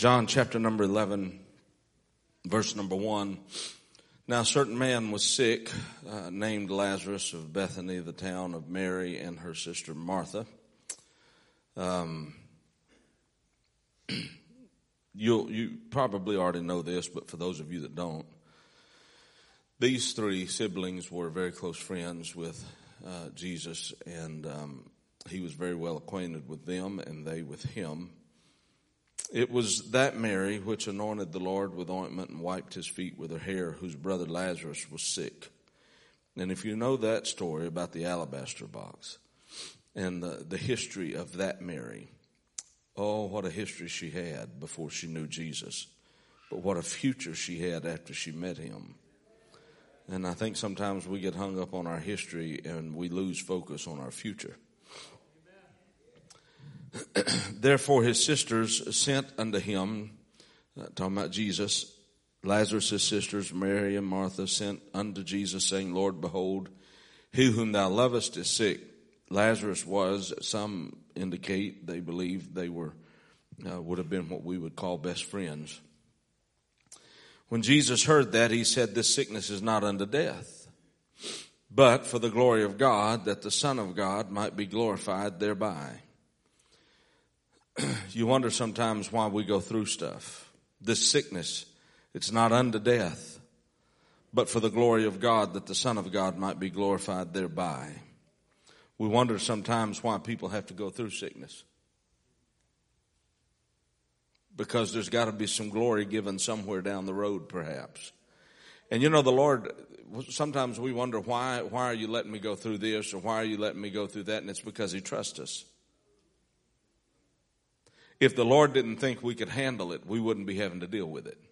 John chapter number 11, verse number 1. Now a certain man was sick, named Lazarus of Bethany, the town of Mary and her sister Martha. You probably already know this, but for those of you that don't, these three siblings were very close friends with Jesus, and he was very well acquainted with them, and they with him. It was that Mary which anointed the Lord with ointment and wiped his feet with her hair, whose brother Lazarus was sick. And if you know that story about the alabaster box and the history of that Mary, oh, what a history she had before she knew Jesus. But what a future she had after she met him. And I think sometimes we get hung up on our history and we lose focus on our future. Therefore his sisters sent unto him, talking about Jesus, Lazarus' sisters, Mary and Martha, sent unto Jesus, saying, Lord, behold, he whom thou lovest is sick. Lazarus was, some indicate, they believe they were, would have been what we would call best friends. When Jesus heard that, he said, this sickness is not unto death, but for the glory of God, that the Son of God might be glorified thereby. You wonder sometimes why we go through stuff. This sickness, it's not unto death, but for the glory of God, that the Son of God might be glorified thereby. We wonder sometimes why people have to go through sickness. Because there's got to be some glory given somewhere down the road, perhaps. And you know, the Lord, sometimes we wonder, why are you letting me go through this, or why are you letting me go through that? And it's because he trusts us. If the Lord didn't think we could handle it, we wouldn't be having to deal with it.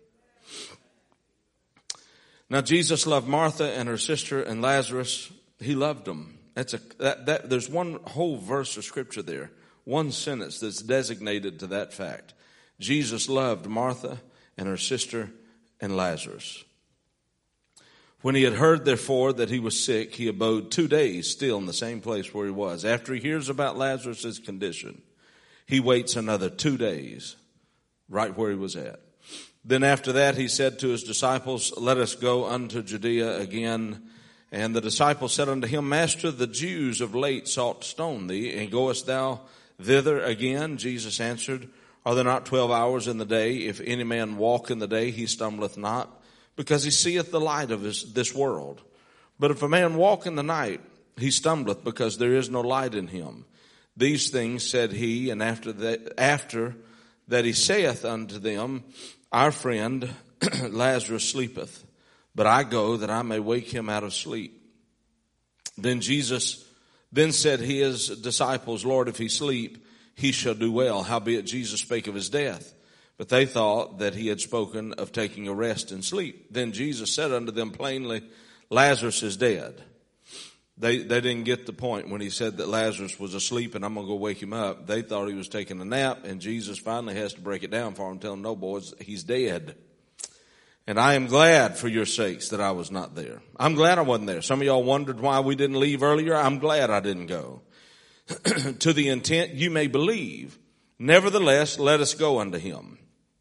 Now, Jesus loved Martha and her sister and Lazarus. He loved them. There's one whole verse of scripture there, one sentence that's designated to that fact. Jesus loved Martha and her sister and Lazarus. When he had heard, therefore, that he was sick, he abode 2 days still in the same place where he was. After he hears about Lazarus' condition, he waits another 2 days right where he was at. Then after that, he said to his disciples, let us go unto Judea again. And the disciples said unto him, Master, the Jews of late sought to stone thee, and goest thou thither again? Jesus answered, Are there not 12 hours in the day? If any man walk in the day, he stumbleth not, because he seeth the light of this world. But if a man walk in the night, he stumbleth, because there is no light in him. These things said he, and after that he saith unto them, Our friend Lazarus sleepeth, but I go that I may wake him out of sleep. Then said his disciples, Lord, if he sleep, he shall do well. Howbeit Jesus spake of his death. But they thought that he had spoken of taking a rest and sleep. Then Jesus said unto them plainly, Lazarus is dead. They didn't get the point when he said that Lazarus was asleep and I'm going to go wake him up. They thought he was taking a nap, and Jesus finally has to break it down for them, tell them, no, boys, he's dead. And I am glad for your sakes that I was not there. I'm glad I wasn't there. Some of y'all wondered why we didn't leave earlier. I'm glad I didn't go. To the intent you may believe. Nevertheless, let us go unto him.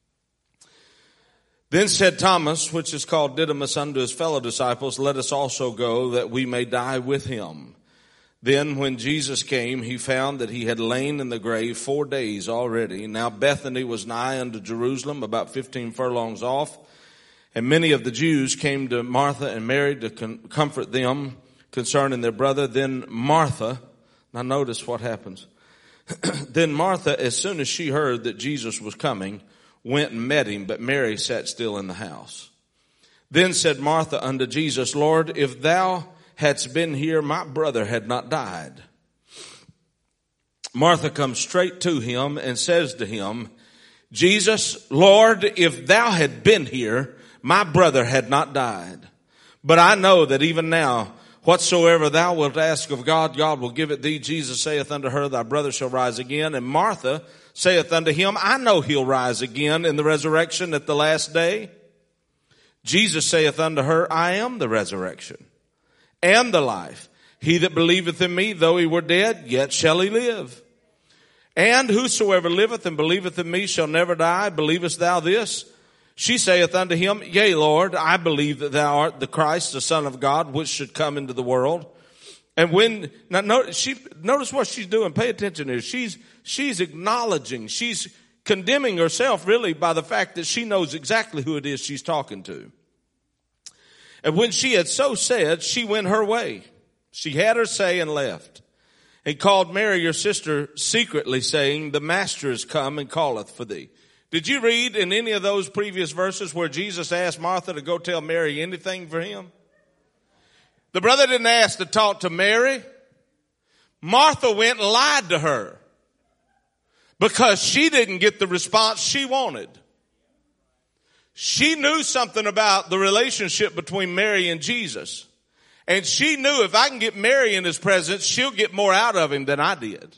Then said Thomas, which is called Didymus, unto his fellow disciples, Let us also go, that we may die with him. Then when Jesus came, he found that he had lain in the grave 4 days already. Now Bethany was nigh unto Jerusalem, about 15 furlongs off. And many of the Jews came to Martha and Mary to comfort them concerning their brother. Then Martha, now notice what happens. Then Martha, as soon as she heard that Jesus was coming, went and met him, but Mary sat still in the house. Then said Martha unto Jesus, Lord, if thou hadst been here, my brother had not died. Martha comes straight to him and says to him, Jesus, Lord, if thou had been here, my brother had not died. But I know that even now, whatsoever thou wilt ask of God, God will give it thee. Jesus saith unto her, thy brother shall rise again. And Martha saith unto him, I know he'll rise again in the resurrection at the last day. Jesus saith unto her, I am the resurrection and the life. He that believeth in me, though he were dead, yet shall he live. And whosoever liveth and believeth in me shall never die. Believest thou this? She saith unto him, Yea, Lord, I believe that thou art the Christ, the Son of God, which should come into the world. And notice what she's doing. Pay attention here. She's acknowledging, she's condemning herself really by the fact that she knows exactly who it is she's talking to. And when she had so said, she went her way. She had her say and left. And called Mary, her sister, secretly, saying, The Master is come and calleth for thee. Did you read in any of those previous verses where Jesus asked Martha to go tell Mary anything for him? The brother didn't ask to talk to Mary. Martha went and lied to her because she didn't get the response she wanted. She knew something about the relationship between Mary and Jesus. And she knew if I can get Mary in his presence, she'll get more out of him than I did.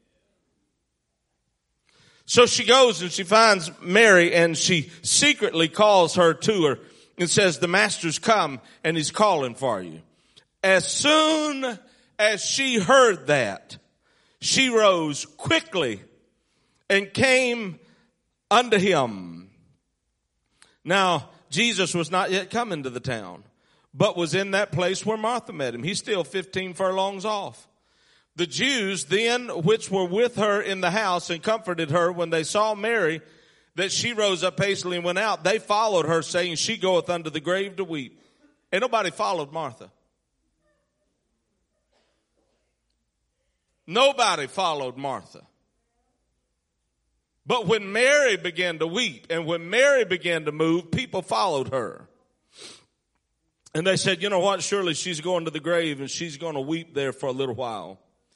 So she goes and she finds Mary and she secretly calls her to her and says, The Master's come and he's calling for you. As soon as she heard that, she rose quickly and came unto him. Now, Jesus was not yet come into the town, but was in that place where Martha met him. He's still 15 furlongs off. The Jews then, which were with her in the house and comforted her, when they saw Mary, that she rose up hastily and went out, they followed her, saying, She goeth unto the grave to weep. Ain't nobody followed Martha. Nobody followed Martha. But when Mary began to weep and when Mary began to move, people followed her. And they said, you know what, surely she's going to the grave and she's going to weep there for a little while.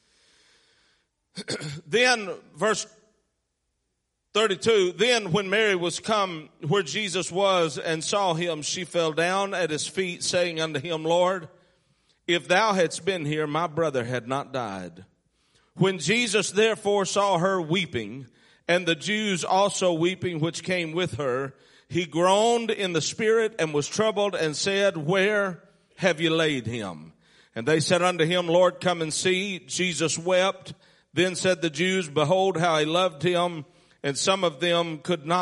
Then, verse 32, Then when Mary was come where Jesus was and saw him, she fell down at his feet, saying unto him, Lord, if thou hadst been here, my brother had not died. When Jesus therefore saw her weeping, and the Jews also weeping which came with her, he groaned in the spirit and was troubled and said, Where have you laid him? And they said unto him, Lord, come and see. Jesus wept. Then said the Jews, Behold how he loved him. And some of them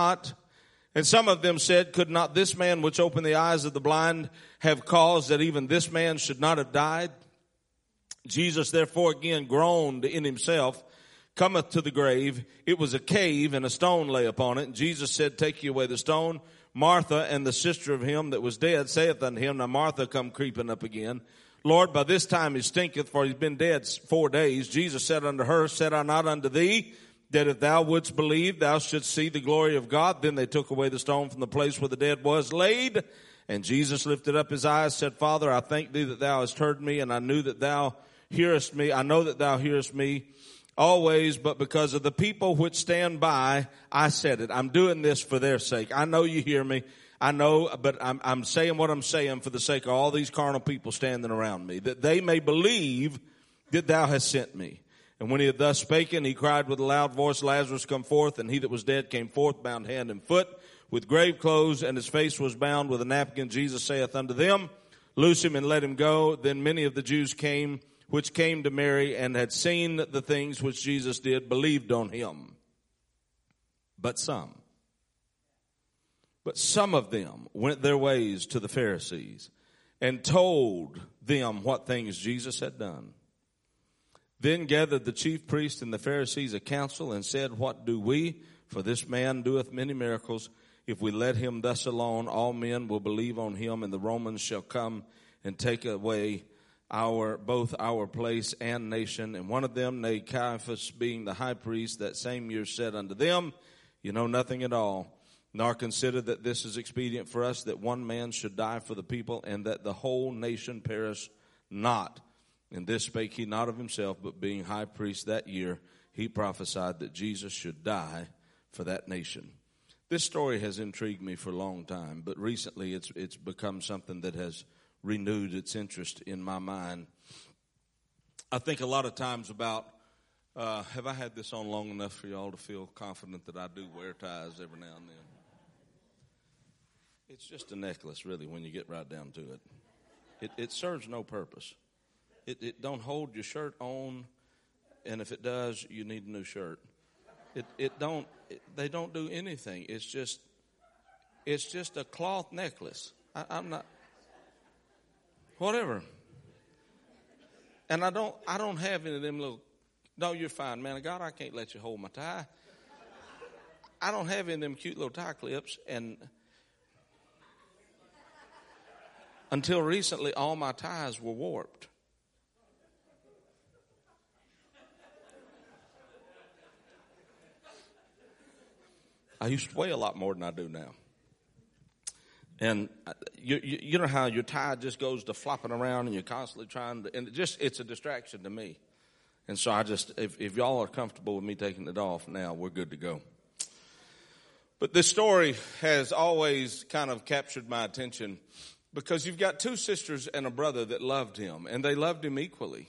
said, Could not this man which opened the eyes of the blind have caused that even this man should not have died? Jesus therefore again groaned in himself, cometh to the grave. It was a cave, and a stone lay upon it. And Jesus said, Take ye away the stone. Martha and the sister of him that was dead saith unto him, Now Martha come creeping up again. Lord, by this time he stinketh, for he's been dead 4 days. Jesus said unto her, Said I not unto thee, that if thou wouldst believe, thou shouldst see the glory of God? Then they took away the stone from the place where the dead was laid. And Jesus lifted up his eyes, said, Father, I thank thee that thou hast heard me, and I know that thou hearest me always, but because of the people which stand by, I said it. I'm doing this for their sake. I know you hear me. I know, but I'm saying what I'm saying for the sake of all these carnal people standing around me, that they may believe that thou hast sent me. And when he had thus spoken, he cried with a loud voice, Lazarus, come forth. And he that was dead came forth, bound hand and foot, with grave clothes, and his face was bound with a napkin. Jesus saith unto them, Loose him and let him go. Then many of the Jews which came to Mary and had seen the things which Jesus did, believed on him. But some of them went their ways to the Pharisees and told them what things Jesus had done. Then gathered the chief priests and the Pharisees a council and said, What do we? For this man doeth many miracles. If we let him thus alone, all men will believe on him, and the Romans shall come and take away both our place and nation. And one of them, named Caiaphas, being the high priest, that same year said unto them, You know nothing at all, nor consider that this is expedient for us, that one man should die for the people, and that the whole nation perish not. And this spake he not of himself, but being high priest that year, he prophesied that Jesus should die for that nation. This story has intrigued me for a long time, but recently it's become something that has renewed its interest in my mind. I think a lot of times about, have I had this on long enough for y'all to feel confident that I do wear ties every now and then? It's just a necklace, really, when you get right down to it. It serves no purpose. It don't hold your shirt on, and if it does, you need a new shirt. They don't do anything. It's just a cloth necklace. I'm not, whatever. And I don't have any of them little, no, you're fine, man of God, I can't let you hold my tie. I don't have any of them cute little tie clips, and until recently, all my ties were warped. I used to weigh a lot more than I do now. And you know how your tie just goes to flopping around and you're constantly trying to, and it's a distraction to me. And so if y'all are comfortable with me taking it off now, we're good to go. But this story has always kind of captured my attention because you've got two sisters and a brother that loved him, and they loved him equally.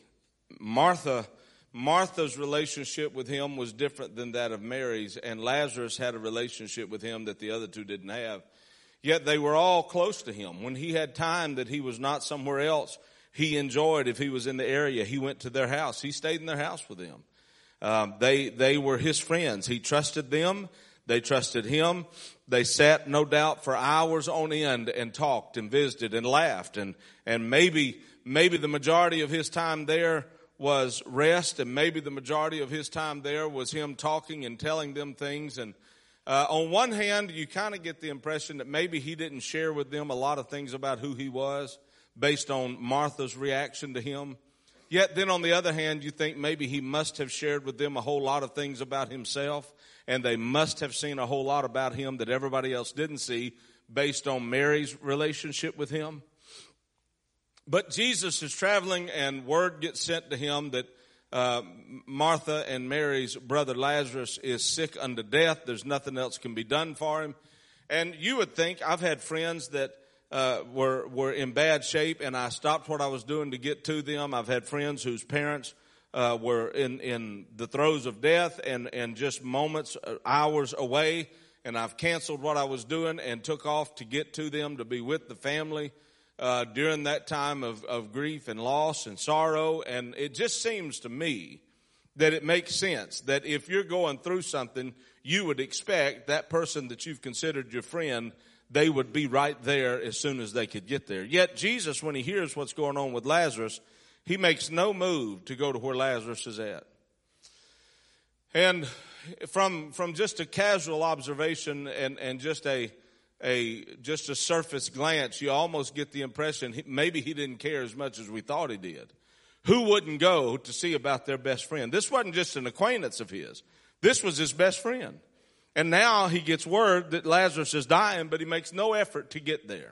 Martha's relationship with him was different than that of Mary's, and Lazarus had a relationship with him that the other two didn't have. Yet they were all close to him. When he had time that he was not somewhere else, he enjoyed, if he was in the area, he went to their house. He stayed in their house with them. They were his friends. He trusted them. They trusted him. They sat, no doubt, for hours on end and talked and visited and laughed. And maybe the majority of his time there was rest, and maybe the majority of his time there was him talking and telling them things. And on one hand, you kind of get the impression that maybe he didn't share with them a lot of things about who he was based on Martha's reaction to him. Yet then on the other hand, you think maybe he must have shared with them a whole lot of things about himself, and they must have seen a whole lot about him that everybody else didn't see based on Mary's relationship with him. But Jesus is traveling, and word gets sent to him that Martha and Mary's brother Lazarus is sick unto death. There's nothing else can be done for him. And you would think, I've had friends that were in bad shape, and I stopped what I was doing to get to them. I've had friends whose parents were in the throes of death and just moments, hours away, and I've canceled what I was doing and took off to get to them to be with the family during that time of grief and loss and sorrow. And it just seems to me that it makes sense that if you're going through something, you would expect that person that you've considered your friend, they would be right there as soon as they could get there. Yet Jesus, when he hears what's going on with Lazarus, he makes no move to go to where Lazarus is at. And from just a casual observation and just a surface glance, you almost get the impression maybe he didn't care as much as we thought he did. Who wouldn't go to see about their best friend? This wasn't just an acquaintance of his. This was his best friend. And now he gets word that Lazarus is dying, but he makes no effort to get there.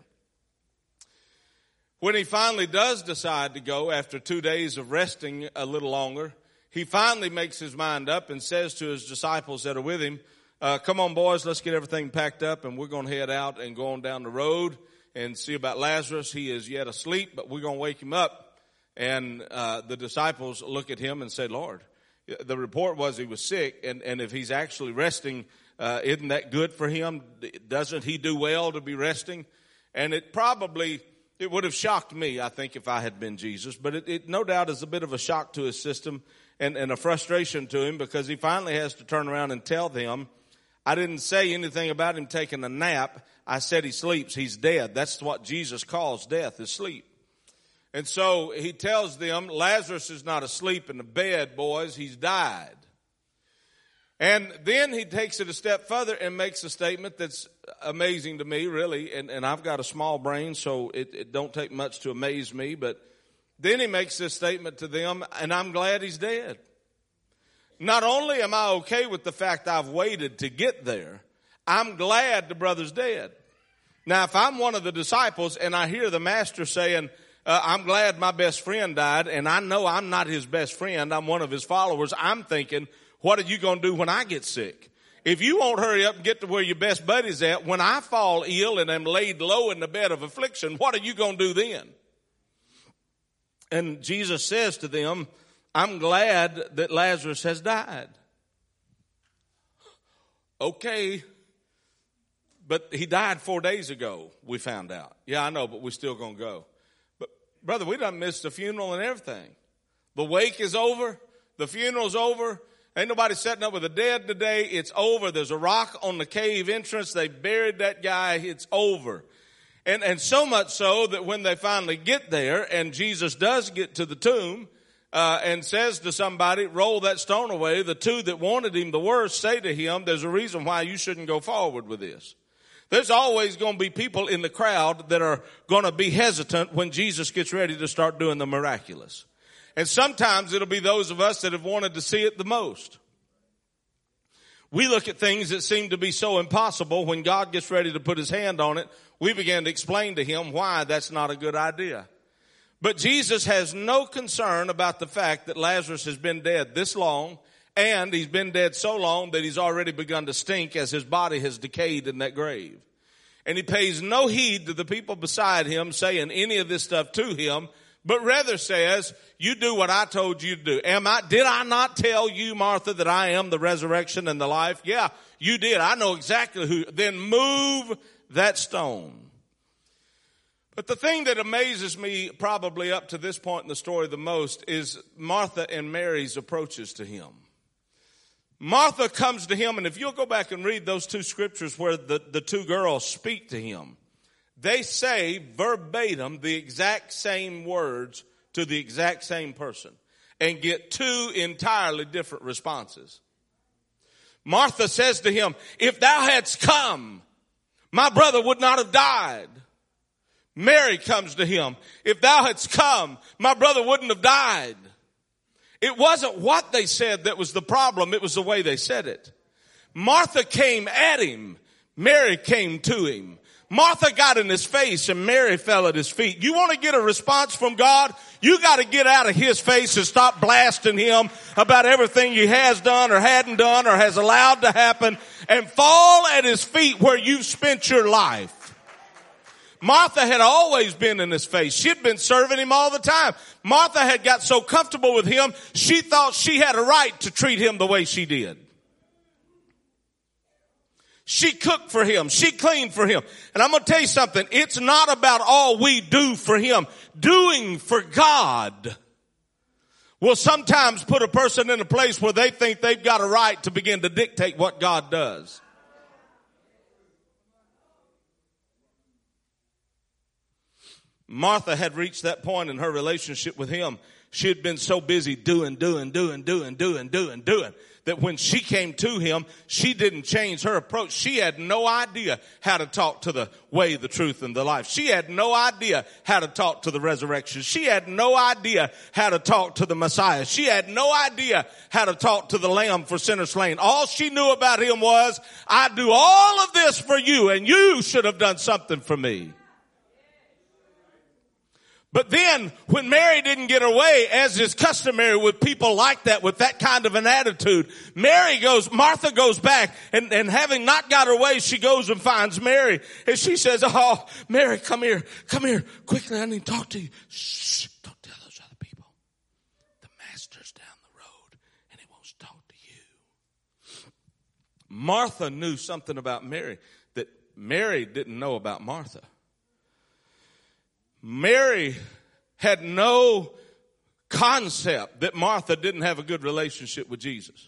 When he finally does decide to go after 2 days of resting a little longer, he finally makes his mind up and says to his disciples that are with him, come on, boys, let's get everything packed up, and we're going to head out and go on down the road and see about Lazarus. He is yet asleep, but we're going to wake him up. And the disciples look at him and say, Lord, the report was he was sick, and if he's actually resting, isn't that good for him? Doesn't he do well to be resting? And it would have shocked me, I think, if I had been Jesus. But it no doubt is a bit of a shock to his system and a frustration to him, because he finally has to turn around and tell them, I didn't say anything about him taking a nap. I said he sleeps. He's dead. That's what Jesus calls death, is sleep. And so he tells them, Lazarus is not asleep in the bed, boys. He's died. And then he takes it a step further and makes a statement that's amazing to me, really. And I've got a small brain, so it don't take much to amaze me. But then he makes this statement to them, and I'm glad he's dead. Not only am I okay with the fact I've waited to get there, I'm glad the brother's dead. Now, if I'm one of the disciples and I hear the master saying, I'm glad my best friend died, and I know I'm not his best friend, I'm one of his followers, I'm thinking, what are you going to do when I get sick? If you won't hurry up and get to where your best buddy's at, when I fall ill and am laid low in the bed of affliction, what are you going to do then? And Jesus says to them, I'm glad that Lazarus has died. Okay, but he died 4 days ago, we found out. Yeah, I know, but we're still going to go. But, brother, we done missed the funeral and everything. The wake is over. The funeral's over. Ain't nobody setting up with the dead today. It's over. There's a rock on the cave entrance. They buried that guy. It's over. And so much so that when they finally get there and Jesus does get to the tomb, and says to somebody, roll that stone away, the two that wanted him the worst say to him, there's a reason why you shouldn't go forward with this. There's always going to be people in the crowd that are going to be hesitant when Jesus gets ready to start doing the miraculous. And sometimes it'll be those of us that have wanted to see it the most. We look at things that seem to be so impossible. When God gets ready to put his hand on it, we begin to explain to him why that's not a good idea. But Jesus has no concern about the fact that Lazarus has been dead this long, and he's been dead so long that he's already begun to stink as his body has decayed in that grave. And he pays no heed to the people beside him saying any of this stuff to him, but rather says, you do what I told you to do. Did I not tell you, Martha, that I am the resurrection and the life? Yeah, you did. I know exactly who. Then move that stone. But the thing that amazes me probably up to this point in the story the most is Martha and Mary's approaches to him. Martha comes to him, and if you'll go back and read those two scriptures where the two girls speak to him, they say verbatim the exact same words to the exact same person and get two entirely different responses. Martha says to him, if thou hadst come, my brother would not have died. Mary comes to him, if thou hadst come, my brother wouldn't have died. It wasn't what they said that was the problem, it was the way they said it. Martha came at him, Mary came to him. Martha got in his face and Mary fell at his feet. You want to get a response from God? You got to get out of his face and stop blasting him about everything he has done or hadn't done or has allowed to happen, and fall at his feet where you've spent your life. Martha had always been in his face. She'd been serving him all the time. Martha had got so comfortable with him, she thought she had a right to treat him the way she did. She cooked for him. She cleaned for him. And I'm going to tell you something. It's not about all we do for him. Doing for God will sometimes put a person in a place where they think they've got a right to begin to dictate what God does. Martha had reached that point in her relationship with him. She had been so busy doing, that when she came to him, she didn't change her approach. She had no idea how to talk to the way, the truth, and the life. She had no idea how to talk to the resurrection. She had no idea how to talk to the Messiah. She had no idea how to talk to the Lamb for sinners slain. All she knew about him was, I do all of this for you, and you should have done something for me. But then, when Mary didn't get her way, as is customary with people like that, with that kind of an attitude, Martha goes back, and having not got her way, she goes and finds Mary, and she says, oh, Mary, come here, quickly, I need to talk to you. Shh, don't tell those other people. The master's down the road, and he wants to talk to you. Martha knew something about Mary that Mary didn't know about Martha. Mary had no concept that Martha didn't have a good relationship with Jesus.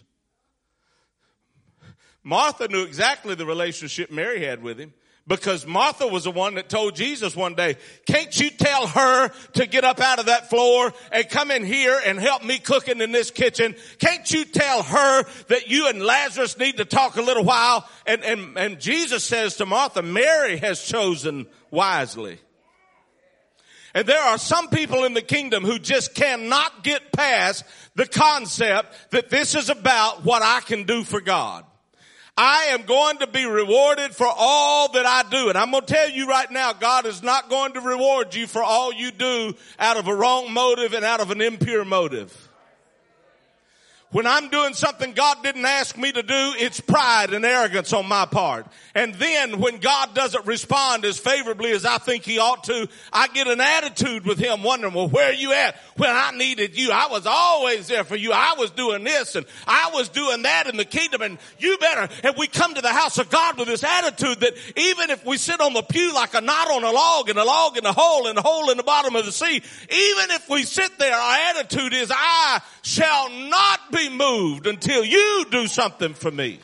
Martha knew exactly the relationship Mary had with him, because Martha was the one that told Jesus one day, can't you tell her to get up out of that floor and come in here and help me cooking in this kitchen? Can't you tell her that you and Lazarus need to talk a little while? And Jesus says to Martha, Mary has chosen wisely. And there are some people in the kingdom who just cannot get past the concept that this is about what I can do for God. I am going to be rewarded for all that I do. And I'm going to tell you right now, God is not going to reward you for all you do out of a wrong motive and out of an impure motive. When I'm doing something God didn't ask me to do, it's pride and arrogance on my part. And then when God doesn't respond as favorably as I think he ought to, I get an attitude with him wondering, well, where are you at? When I needed you, I was always there for you. I was doing this and I was doing that in the kingdom, and you better. And we come to the house of God with this attitude that even if we sit on the pew like a knot on a log and a log in a hole and a hole in the bottom of the sea, even if we sit there, our attitude is, I shall not be be moved until you do something for me.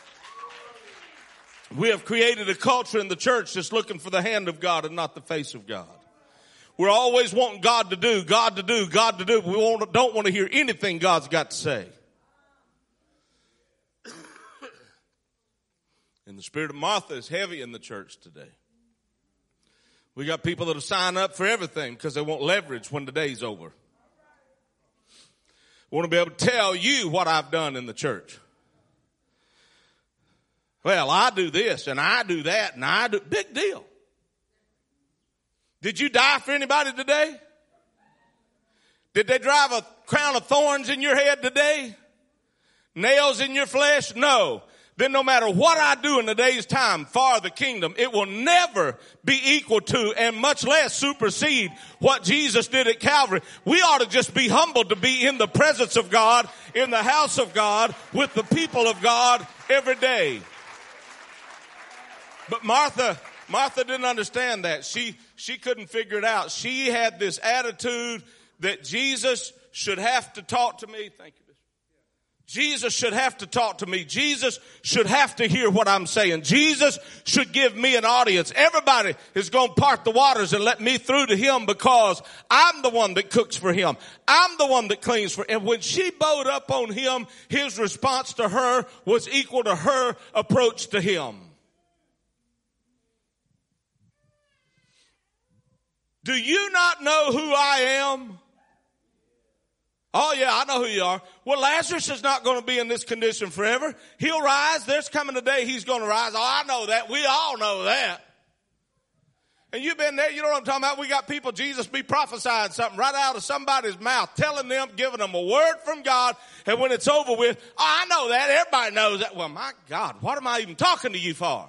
We have created a culture in the church that's looking for the hand of God and not the face of God. We're always wanting God to do, God to do, God to do. We don't want to hear anything God's got to say. And the spirit of Martha is heavy in the church today. We got people that will sign up for everything because they want leverage when the day's over. I want to be able to tell you what I've done in the church. Well, I do this and I do that and I do. Big deal. Did you die for anybody today? Did they drive a crown of thorns in your head today? Nails in your flesh? No. Then no matter what I do in a day's time for the kingdom, it will never be equal to and much less supersede what Jesus did at Calvary. We ought to just be humbled to be in the presence of God, in the house of God, with the people of God every day. But Martha didn't understand that. She couldn't figure it out. She had this attitude that Jesus should have to talk to me. Thank you. Jesus should have to talk to me. Jesus should have to hear what I'm saying. Jesus should give me an audience. Everybody is going to part the waters and let me through to him because I'm the one that cooks for him. I'm the one that cleans for him. And when she bowed up on him, his response to her was equal to her approach to him. Do you not know who I am? Oh yeah, I know who you are. Well, Lazarus is not going to be in this condition forever. He'll rise. There's coming a day he's going to rise. Oh, I know that. We all know that. And you've been there. You know what I'm talking about? We got people, Jesus be prophesying something right out of somebody's mouth, telling them, giving them a word from God. And when it's over with, oh, I know that. Everybody knows that. Well, my God, what am I even talking to you for?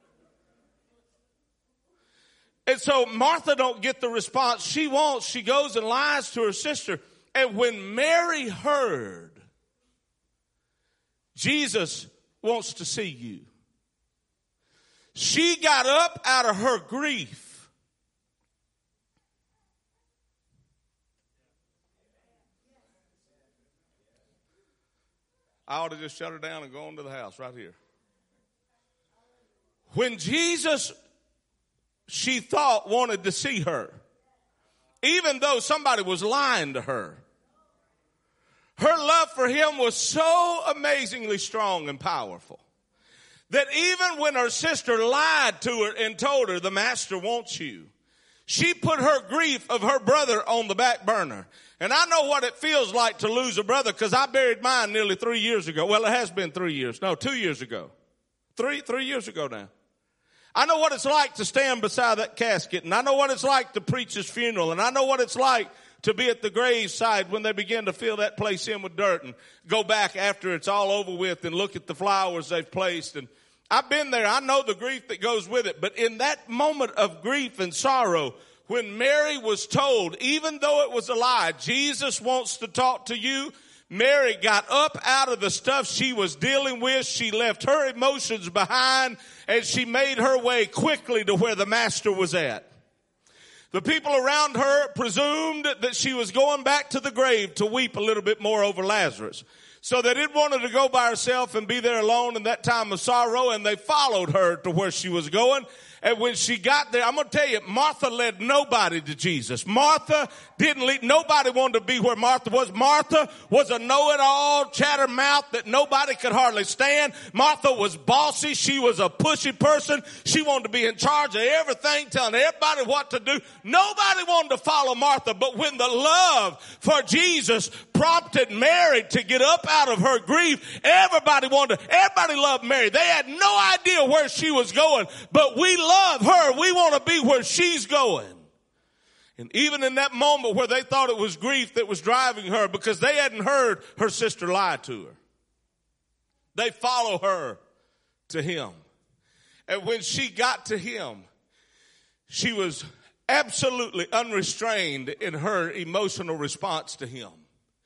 And so Martha don't get the response she wants. She goes and lies to her sister. And when Mary heard, Jesus wants to see you, she got up out of her grief. I ought to just shut her down and go on to the house right here. When Jesus, she thought, wanted to see her, even though somebody was lying to her, her love for him was so amazingly strong and powerful that even when her sister lied to her and told her the master wants you, she put her grief of her brother on the back burner. And I know what it feels like to lose a brother because I buried mine nearly 3 years ago. Well, it has been 3 years. No, 2 years ago. Three years ago now. I know what it's like to stand beside that casket, and I know what it's like to preach his funeral, and I know what it's like to be at the graveside when they begin to fill that place in with dirt and go back after it's all over with and look at the flowers they've placed. And I've been there. I know the grief that goes with it. But in that moment of grief and sorrow, when Mary was told, even though it was a lie, Jesus wants to talk to you, Mary got up out of the stuff she was dealing with. She left her emotions behind and she made her way quickly to where the master was at. The people around her presumed that she was going back to the grave to weep a little bit more over Lazarus. So they didn't want her to go by herself and be there alone in that time of sorrow, and they followed her to where she was going. And when she got there, I'm going to tell you, Martha led nobody to Jesus. Martha didn't lead. Nobody wanted to be where Martha was. Martha was a know-it-all, chattermouth that nobody could hardly stand. Martha was bossy. She was a pushy person. She wanted to be in charge of everything, telling everybody what to do. Nobody wanted to follow Martha. But when the love for Jesus prompted Mary to get up out of her grief, everybody loved Mary. They had no idea where she was going, but we love her. We want to be where she's going. And even in that moment where they thought it was grief that was driving her because they hadn't heard her sister lie to her, they follow her to him. And when she got to him, she was absolutely unrestrained in her emotional response to him.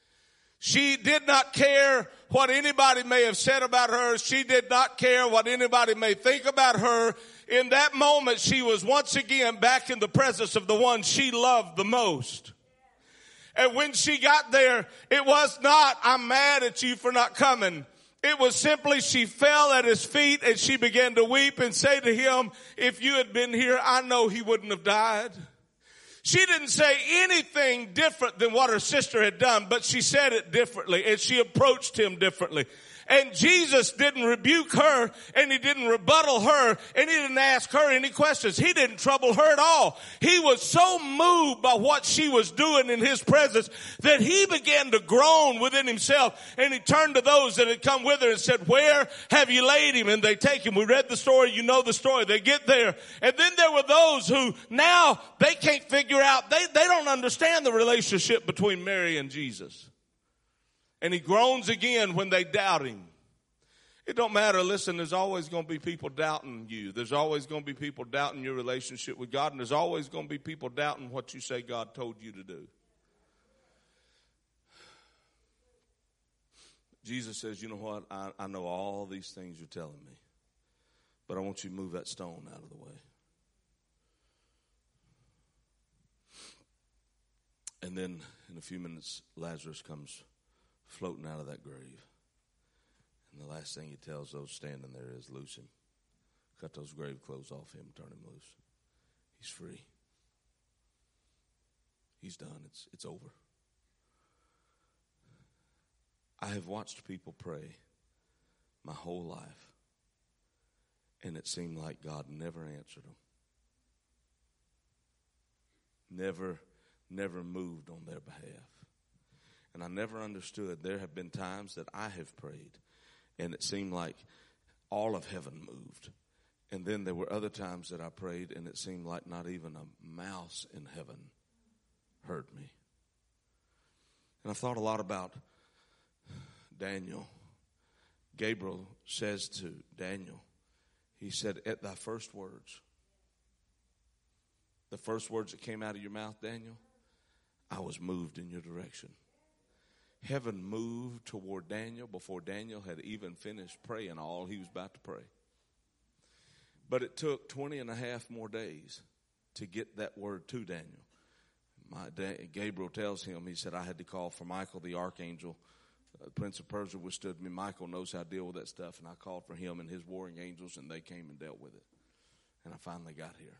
She did not care what anybody may have said about her. She did not care what anybody may think about her. In that moment, she was once again back in the presence of the one she loved the most. And when she got there, it was not, I'm mad at you for not coming. It was simply she fell at his feet and she began to weep and say to him, if you had been here, I know he wouldn't have died. She didn't say anything different than what her sister had done, but she said it differently and she approached him differently. And Jesus didn't rebuke her, and he didn't rebuttal her, and he didn't ask her any questions. He didn't trouble her at all. He was so moved by what she was doing in his presence that he began to groan within himself, and he turned to those that had come with her and said, where have you laid him? And they take him. We read the story. You know the story. They get there. And then there were those who now they can't figure out, they don't understand the relationship between Mary and Jesus. And he groans again when they doubt him. It don't matter. Listen, there's always going to be people doubting you. There's always going to be people doubting your relationship with God. And there's always going to be people doubting what you say God told you to do. Jesus says, you know what? I know all these things you're telling me. But I want you to move that stone out of the way. And then in a few minutes, Lazarus comes floating out of that grave. And the last thing he tells those standing there is, loose him. Cut those grave clothes off him, turn him loose. He's free. He's done. It's over. I have watched people pray my whole life, and it seemed like God never answered them. Never moved on their behalf. And I never understood. There have been times that I have prayed, and it seemed like all of heaven moved. And then there were other times that I prayed, and it seemed like not even a mouse in heaven heard me. And I thought a lot about Daniel. Gabriel says to Daniel, he said, at thy first words, the first words that came out of your mouth, Daniel, I was moved in your direction. Heaven moved toward Daniel before Daniel had even finished praying all he was about to pray. But it took 20 and a half more days to get that word to Daniel. Gabriel tells him, he said, I had to call for Michael, the archangel. The prince of Persia withstood me. Michael knows how to deal with that stuff. And I called for him and his warring angels, and they came and dealt with it. And I finally got here.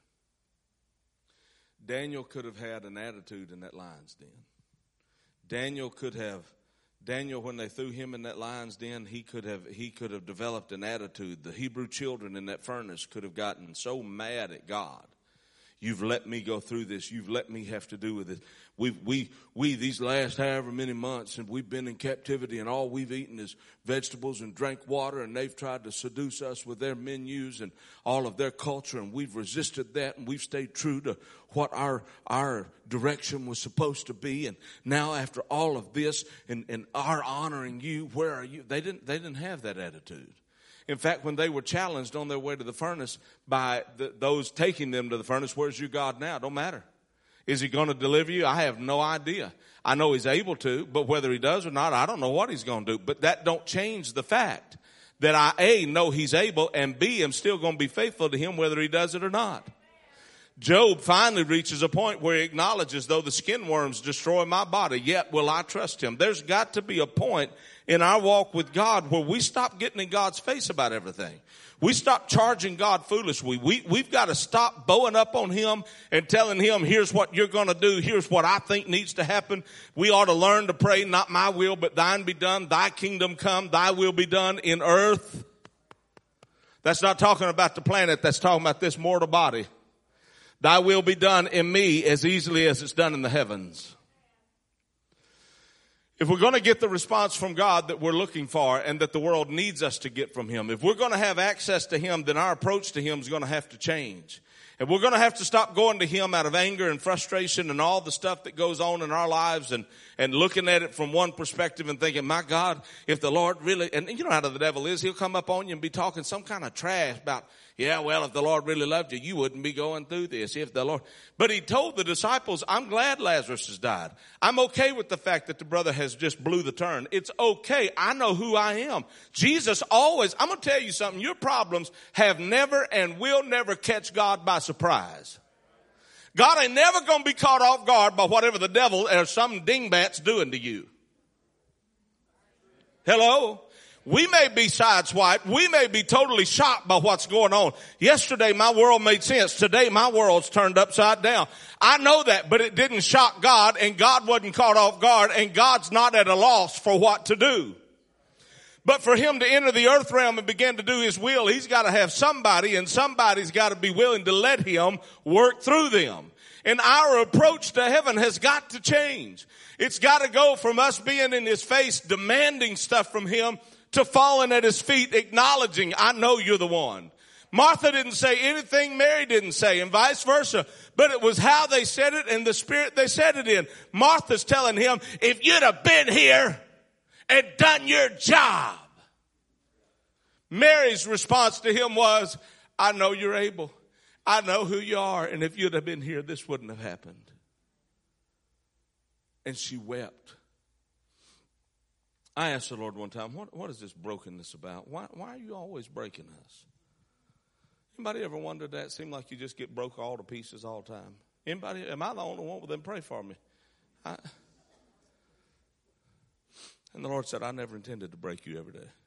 Daniel could have had an attitude in that lion's den. Daniel, when they threw him in that lion's den, he could have developed an attitude. The Hebrew children in that furnace could have gotten so mad at God. You've let me go through this. You've let me have to do with it. We these last however many months, and we've been in captivity, and all we've eaten is vegetables and drank water, and they've tried to seduce us with their menus and all of their culture, and we've resisted that, and we've stayed true to what our direction was supposed to be. And now after all of this and our honoring you, where are you? They didn't have that attitude. In fact, when they were challenged on their way to the furnace by those taking them to the furnace, where's your God now? Don't matter. Is he going to deliver you? I have no idea. I know he's able to, but whether he does or not, I don't know what he's going to do. But that don't change the fact that I, A, know he's able, and B, am still going to be faithful to him whether he does it or not. Job finally reaches a point where he acknowledges, though the skin worms destroy my body, yet will I trust him. There's got to be a point in our walk with God where we stop getting in God's face about everything. We stop charging God foolishly. We've got to stop bowing up on him and telling him, here's what you're going to do. Here's what I think needs to happen. We ought to learn to pray, not my will, but thine be done. Thy kingdom come, thy will be done in earth. That's not talking about the planet. That's talking about this mortal body. Thy will be done in me as easily as it's done in the heavens. If we're going to get the response from God that we're looking for and that the world needs us to get from him, if we're going to have access to him, then our approach to him is going to have to change. And we're going to have to stop going to him out of anger and frustration and all the stuff that goes on in our lives and looking at it from one perspective and thinking, my God, if the Lord really, and you know how the devil is, he'll come up on you and be talking some kind of trash about, yeah, well, if the Lord really loved you, you wouldn't be going through this. If the Lord, but he told the disciples, I'm glad Lazarus has died. I'm okay with the fact that the brother has just blew the turn. It's okay. I know who I am. Jesus always, I'm going to tell you something. Your problems have never and will never catch God by surprise. God ain't never going to be caught off guard by whatever the devil or some dingbat's doing to you. Hello? We may be sideswiped. We may be totally shocked by what's going on. Yesterday my world made sense. Today my world's turned upside down. I know that, but it didn't shock God, and God wasn't caught off guard, and God's not at a loss for what to do. But for him to enter the earth realm and begin to do his will, he's got to have somebody, and somebody's got to be willing to let him work through them. And our approach to heaven has got to change. It's got to go from us being in his face, demanding stuff from him, to falling at his feet, acknowledging, I know you're the one. Martha didn't say anything Mary didn't say, and vice versa. But it was how they said it and the spirit they said it in. Martha's telling him, if you'd have been here and done your job. Mary's response to him was, I know you're able. I know who you are. And if you'd have been here, this wouldn't have happened. And she wept. I asked the Lord one time, what is this brokenness about? Why are you always breaking us? Anybody ever wondered that? It seemed like you just get broke all to pieces all the time. Anybody? Am I the only one? Well, then pray for me. And the Lord said, I never intended to break you every day.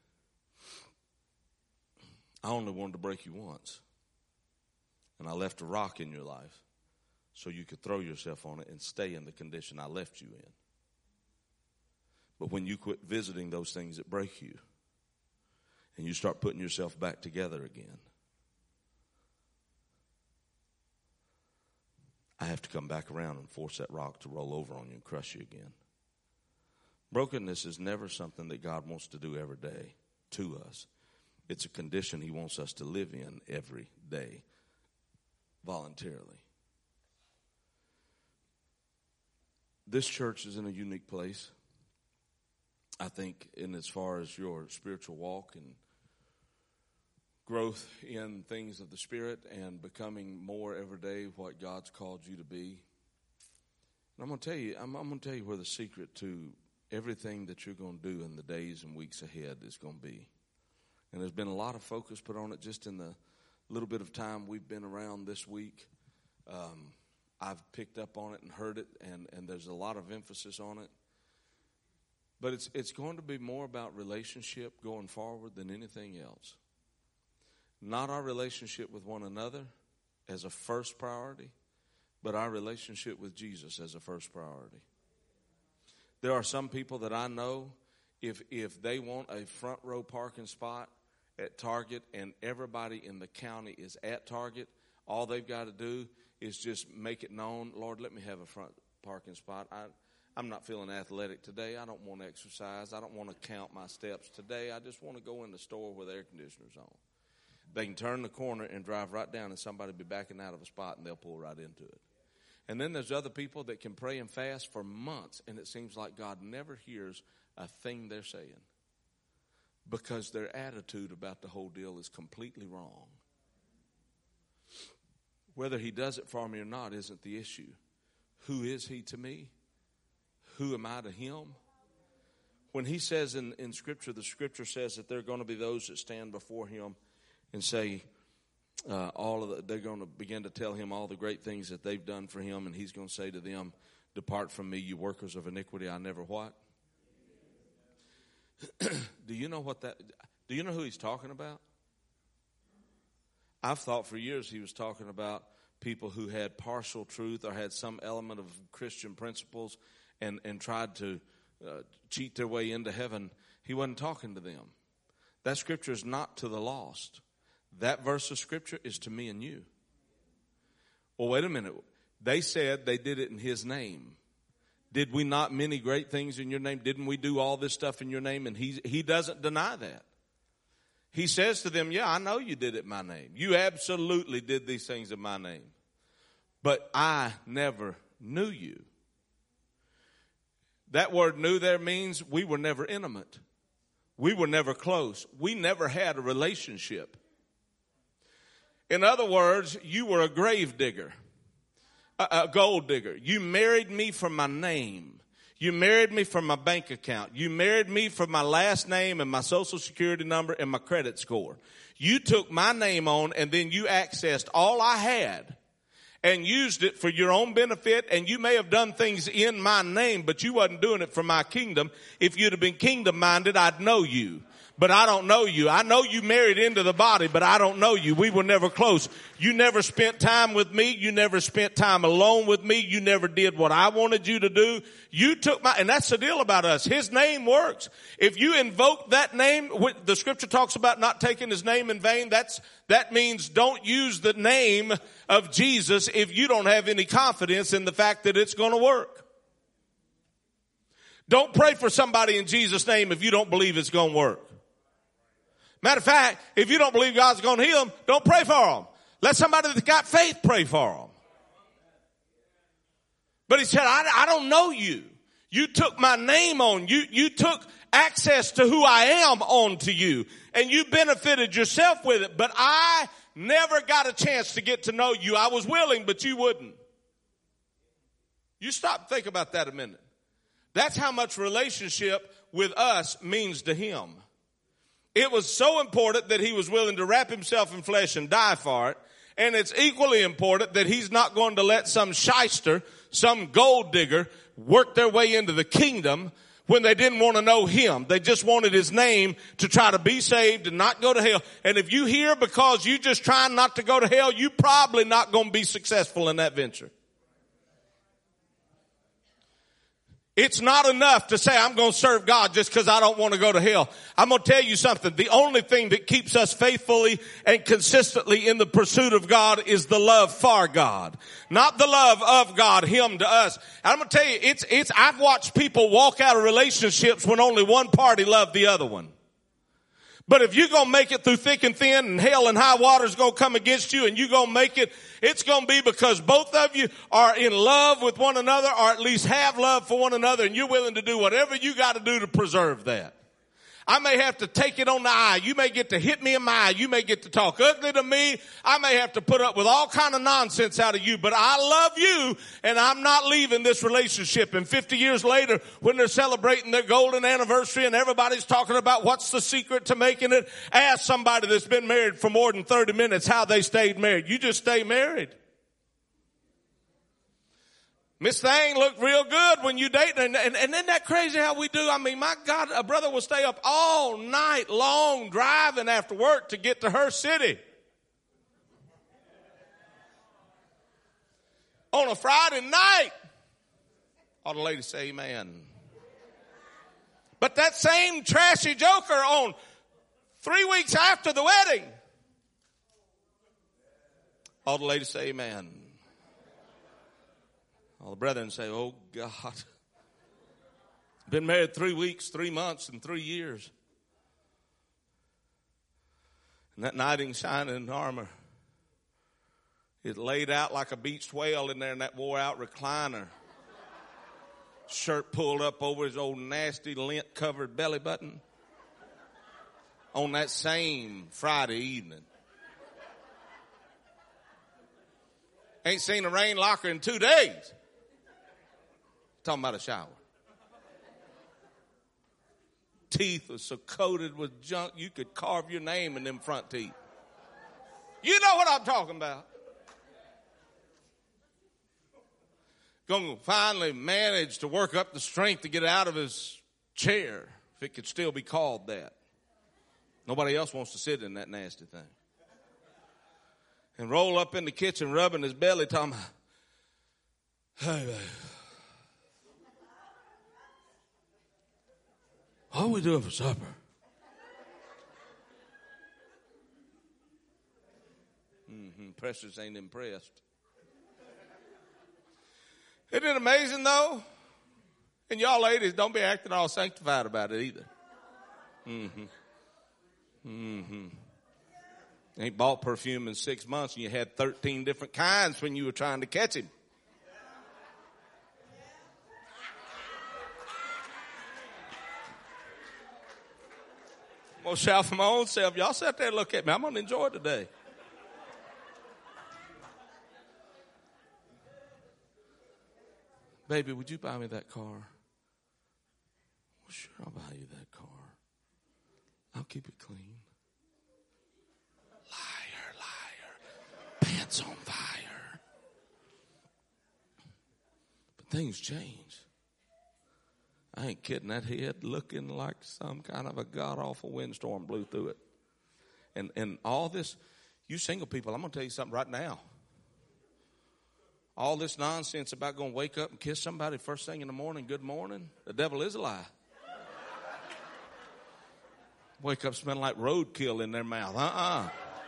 I only wanted to break you once. And I left a rock in your life so you could throw yourself on it and stay in the condition I left you in. But when you quit visiting those things that break you and you start putting yourself back together again, I have to come back around and force that rock to roll over on you and crush you again. Brokenness is never something that God wants to do every day to us. It's a condition he wants us to live in every day voluntarily. This church is in a unique place, I think, in as far as your spiritual walk and growth in things of the Spirit and becoming more every day what God's called you to be. And I'm going to tell you where the secret to everything that you're going to do in the days and weeks ahead is going to be. And there's been a lot of focus put on it just in the little bit of time we've been around this week. I've picked up on it and heard it, and there's a lot of emphasis on it. But it's going to be more about relationship going forward than anything else. Not our relationship with one another as a first priority, but our relationship with Jesus as a first priority. There are some people that I know, if they want a front row parking spot at Target and everybody in the county is at Target, all they've got to do is just make it known, Lord, let me have a front parking spot. I'm not feeling athletic today. I don't want to exercise. I don't want to count my steps today. I just want to go in the store with the air conditioner's on. They can turn the corner and drive right down, and somebody will be backing out of a spot, and they'll pull right into it. And then there's other people that can pray and fast for months, and it seems like God never hears a thing they're saying because their attitude about the whole deal is completely wrong. Whether he does it for me or not isn't the issue. Who is he to me? Who am I to him? When he says in Scripture, the Scripture says that there are going to be those that stand before him and say, they're going to begin to tell him all the great things that they've done for him, and he's going to say to them, depart from me, you workers of iniquity, I never what? Do you know who he's talking about? I've thought for years he was talking about people who had partial truth or had some element of Christian principles and tried to cheat their way into heaven. He wasn't talking to them. That scripture is not to the lost. That verse of scripture is to me and you. Well, wait a minute. They said they did it in his name. Did we not many great things in your name? Didn't we do all this stuff in your name? And he doesn't deny that. He says to them, yeah, I know you did it in my name. You absolutely did these things in my name. But I never knew you. That word knew there means we were never intimate. We were never close. We never had a relationship. In other words, you were a grave digger, a gold digger. You married me for my name. You married me for my bank account. You married me for my last name and my social security number and my credit score. You took my name on and then you accessed all I had and used it for your own benefit, and you may have done things in my name, but you wasn't doing it for my kingdom. If you'd have been kingdom minded, I'd know you. But I don't know you. I know you married into the body, but I don't know you. We were never close. You never spent time with me. You never spent time alone with me. You never did what I wanted you to do. You took and that's the deal about us. His name works. If you invoke that name, the scripture talks about not taking his name in vain. That means don't use the name of Jesus if you don't have any confidence in the fact that it's going to work. Don't pray for somebody in Jesus' name if you don't believe it's going to work. Matter of fact, if you don't believe God's going to heal them, don't pray for them. Let somebody that's got faith pray for them. But he said, I don't know you. You took my name on. You took access to who I am onto you. And you benefited yourself with it. But I never got a chance to get to know you. I was willing, but you wouldn't. You stop and think about that a minute. That's how much relationship with us means to him. It was so important that he was willing to wrap himself in flesh and die for it. And it's equally important that he's not going to let some shyster, some gold digger, work their way into the kingdom when they didn't want to know him. They just wanted his name to try to be saved and not go to hell. And if you hear because you just trying not to go to hell, you're probably not going to be successful in that venture. It's not enough to say I'm going to serve God just because I don't want to go to hell. I'm going to tell you something. The only thing that keeps us faithfully and consistently in the pursuit of God is the love for God. Not the love of God, him to us. And I'm going to tell you, I've watched people walk out of relationships when only one party loved the other one. But if you're going to make it through thick and thin and hell and high water is going to come against you and you're going to make it, it's going to be because both of you are in love with one another or at least have love for one another and you're willing to do whatever you got to do to preserve that. I may have to take it on the eye. You may get to hit me in my eye. You may get to talk ugly to me. I may have to put up with all kind of nonsense out of you, but I love you and I'm not leaving this relationship. And 50 years later, when they're celebrating their golden anniversary and everybody's talking about what's the secret to making it, ask somebody that's been married for more than 30 minutes how they stayed married. You just stay married. Miss Thing looked real good when you date. And isn't that crazy how we do? I mean, my God, a brother will stay up all night long driving after work to get to her city. On a Friday night. All the ladies say amen. But that same trashy joker on 3 weeks after the wedding. All the ladies say amen. All the brethren say, oh God, been married 3 weeks, 3 months, and 3 years. And that knight in shining armor is laid out like a beached whale in there in that wore out recliner. Shirt pulled up over his old nasty lint covered belly button on that same Friday evening. Ain't seen a rain locker in 2 days. Talking about a shower. Teeth were so coated with junk you could carve your name in them front teeth. You know what I'm talking about. Going to finally manage to work up the strength to get out of his chair, if it could still be called that. Nobody else wants to sit in that nasty thing. And roll up in the kitchen rubbing his belly, talking about, hey, baby. What are we doing for supper? Precious ain't impressed. Isn't it amazing though? And y'all ladies, don't be acting all sanctified about it either. Ain't bought perfume in 6 months and you had 13 different kinds when you were trying to catch him. I'm going to shout for my own self. Y'all sit there and look at me. I'm going to enjoy it today. Baby, would you buy me that car? Well, sure, I'll buy you that car. I'll keep it clean. Liar, liar. Pants on fire. things change. I ain't kidding. That head looking like some kind of a god-awful windstorm blew through it. And all this, you single people, I'm going to tell you something right now. All this nonsense about going to wake up and kiss somebody first thing in the morning, good morning, the devil is a lie. Wake up smelling like roadkill in their mouth.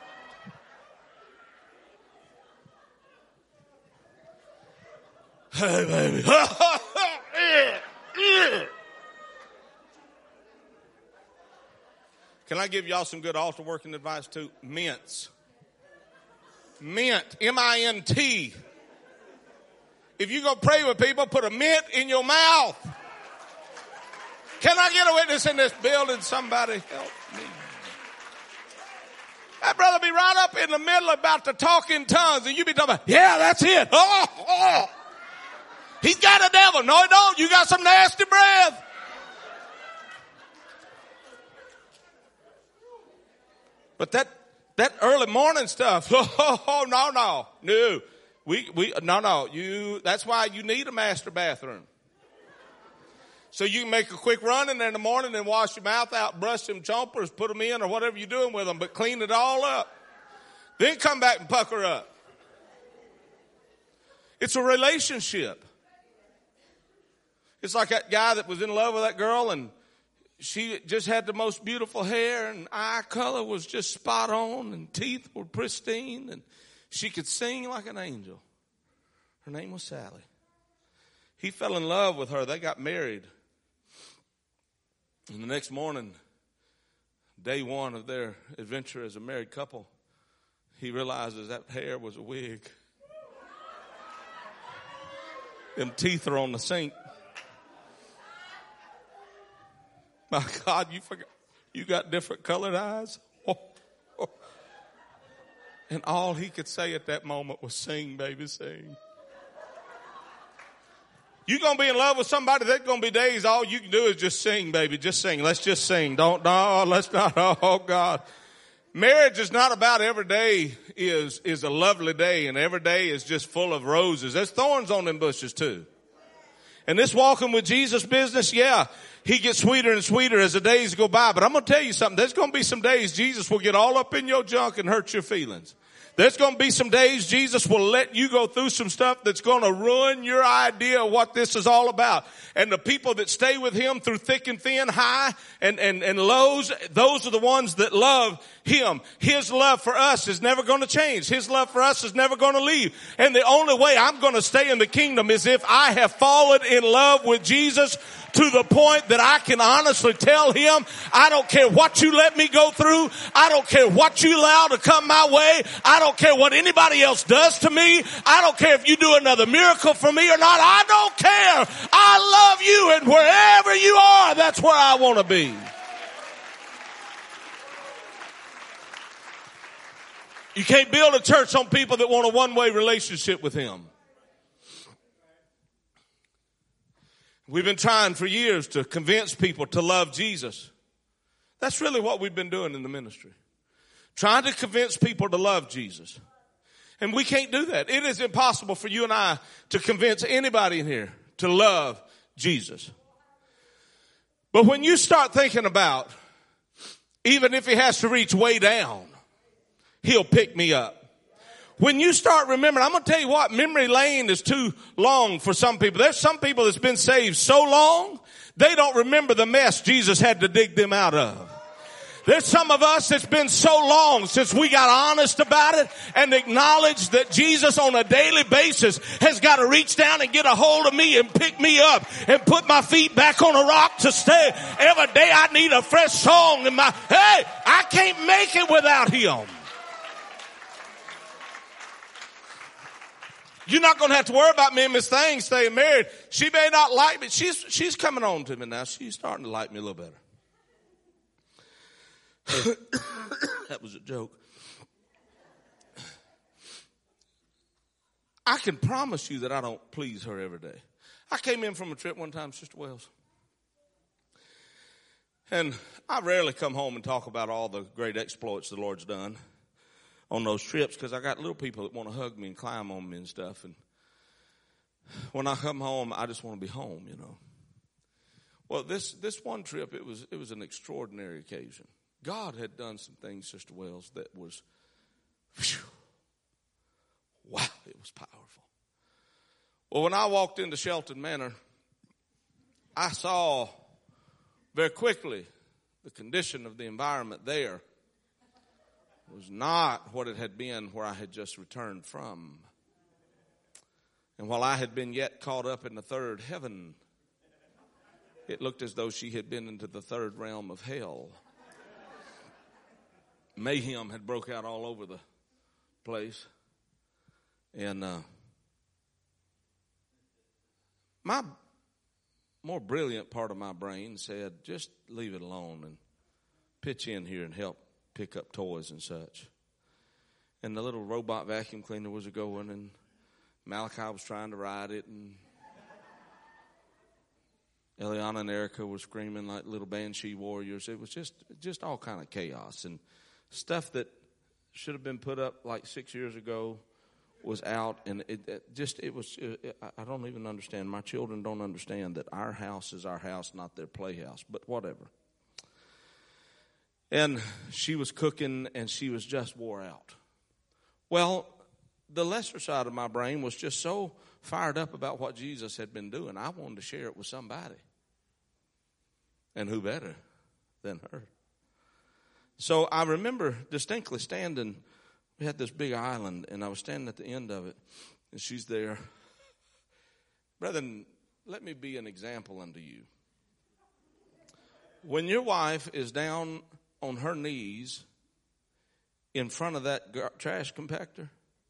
Hey, baby. Can I give y'all some good altar working advice too? Mints. Mint. M-I-N-T. If you go pray with people, put a mint in your mouth. Can I get a witness in this building? Somebody help me. That brother be right up in the middle about to talk in tongues, and you be talking about, yeah, that's it. Oh. He's got a devil. No, he don't. You got some nasty breath. But that early morning stuff, no. That's why you need a master bathroom. So you can make a quick run in there in the morning and wash your mouth out, brush them chompers, put them in or whatever you're doing with them, but clean it all up. Then come back and pucker up. It's a relationship. It's like that guy that was in love with that girl and she just had the most beautiful hair and eye color was just spot on and teeth were pristine and she could sing like an angel. Her name was Sally. He fell in love with her. They got married. And the next morning, day one of their adventure as a married couple, he realizes that hair was a wig. Them teeth are on the sink. My God, you forgot. You got different colored eyes. And all he could say at that moment was sing, baby, sing. You're going to be in love with somebody, there's going to be days all you can do is just sing, baby. Just sing. Let's just sing. Let's not. Oh, God. Marriage is not about every day is a lovely day and every day is just full of roses. There's thorns on them bushes too. And this walking with Jesus business, yeah, he gets sweeter and sweeter as the days go by. But I'm going to tell you something. There's going to be some days Jesus will get all up in your junk and hurt your feelings. There's going to be some days Jesus will let you go through some stuff that's going to ruin your idea of what this is all about. And the people that stay with him through thick and thin, high and lows, those are the ones that love him. His love for us is never going to change. His love for us is never going to leave. And the only way I'm going to stay in the kingdom is if I have fallen in love with Jesus to the point that I can honestly tell him, I don't care what you let me go through. I don't care what you allow to come my way. I don't care what anybody else does to me. I don't care if you do another miracle for me or not. I don't care. I love you, and wherever you are, that's where I want to be. You can't build a church on people that want a one-way relationship with him. We've been trying for years to convince people to love Jesus. That's really what we've been doing in the ministry. Trying to convince people to love Jesus. And we can't do that. It is impossible for you and I to convince anybody in here to love Jesus. But when you start thinking about, even if he has to reach way down, he'll pick me up. When you start remembering, I'm going to tell you what, memory lane is too long for some people. There's some people that's been saved so long, they don't remember the mess Jesus had to dig them out of. There's some of us that's been so long since we got honest about it and acknowledged that Jesus on a daily basis has got to reach down and get a hold of me and pick me up and put my feet back on a rock to stay. Every day I need a fresh song in my, hey, I can't make it without him. You're not going to have to worry about me and Miss Thing staying married. She may not like me. She's coming on to me now. She's starting to like me a little better. That was a joke. I can promise you that I don't please her every day. I came in from a trip one time, Sister Wells. And I rarely come home and talk about all the great exploits the Lord's done on those trips because I got little people that want to hug me and climb on me and stuff. when I come home, I just want to be home, Well, this one trip, it was an extraordinary occasion. God had done some things, Sister Wells, that was, whew, wow, it was powerful. Well, when I walked into Shelton Manor, I saw very quickly the condition of the environment there was not what it had been where I had just returned from. And while I had been yet caught up in the third heaven, it looked as though she had been into the third realm of hell. Mayhem had broke out all over the place. And my more brilliant part of my brain said, just leave it alone and pitch in here and help pick up toys and such. And the little robot vacuum cleaner was going, and Malachi was trying to ride it, and Eliana and Erica were screaming like little banshee warriors. It was just all kind of chaos, and stuff that should have been put up like 6 years ago was out, and I don't even understand. My children don't understand that our house is our house, not their playhouse, but whatever. And she was cooking, and she was just wore out. Well, the lesser side of my brain was just so fired up about what Jesus had been doing. I wanted to share it with somebody. And who better than her? So I remember distinctly standing. We had this big island, and I was standing at the end of it, and she's there. Brethren, let me be an example unto you. When your wife is down on her knees in front of that trash compactor,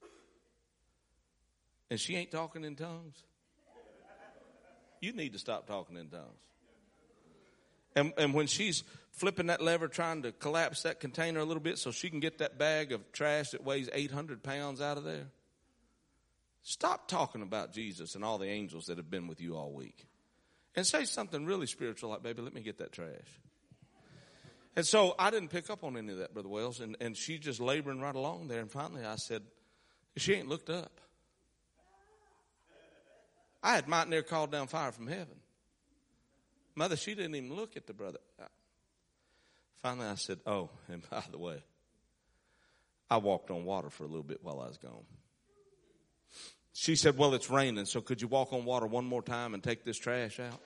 and she ain't talking in tongues, you need to stop talking in tongues. And when she's flipping that lever, trying to collapse that container a little bit so she can get that bag of trash that weighs 800 pounds out of there, stop talking about Jesus and all the angels that have been with you all week. And say something really spiritual like, baby, let me get that trash. And so I didn't pick up on any of that, Brother Wells, and she just laboring right along there. And finally I said, she ain't looked up. I had might near called down fire from heaven. Mother, she didn't even look at the brother. Finally I said, oh, and by the way, I walked on water for a little bit while I was gone. She said, well, it's raining, so could you walk on water one more time and take this trash out?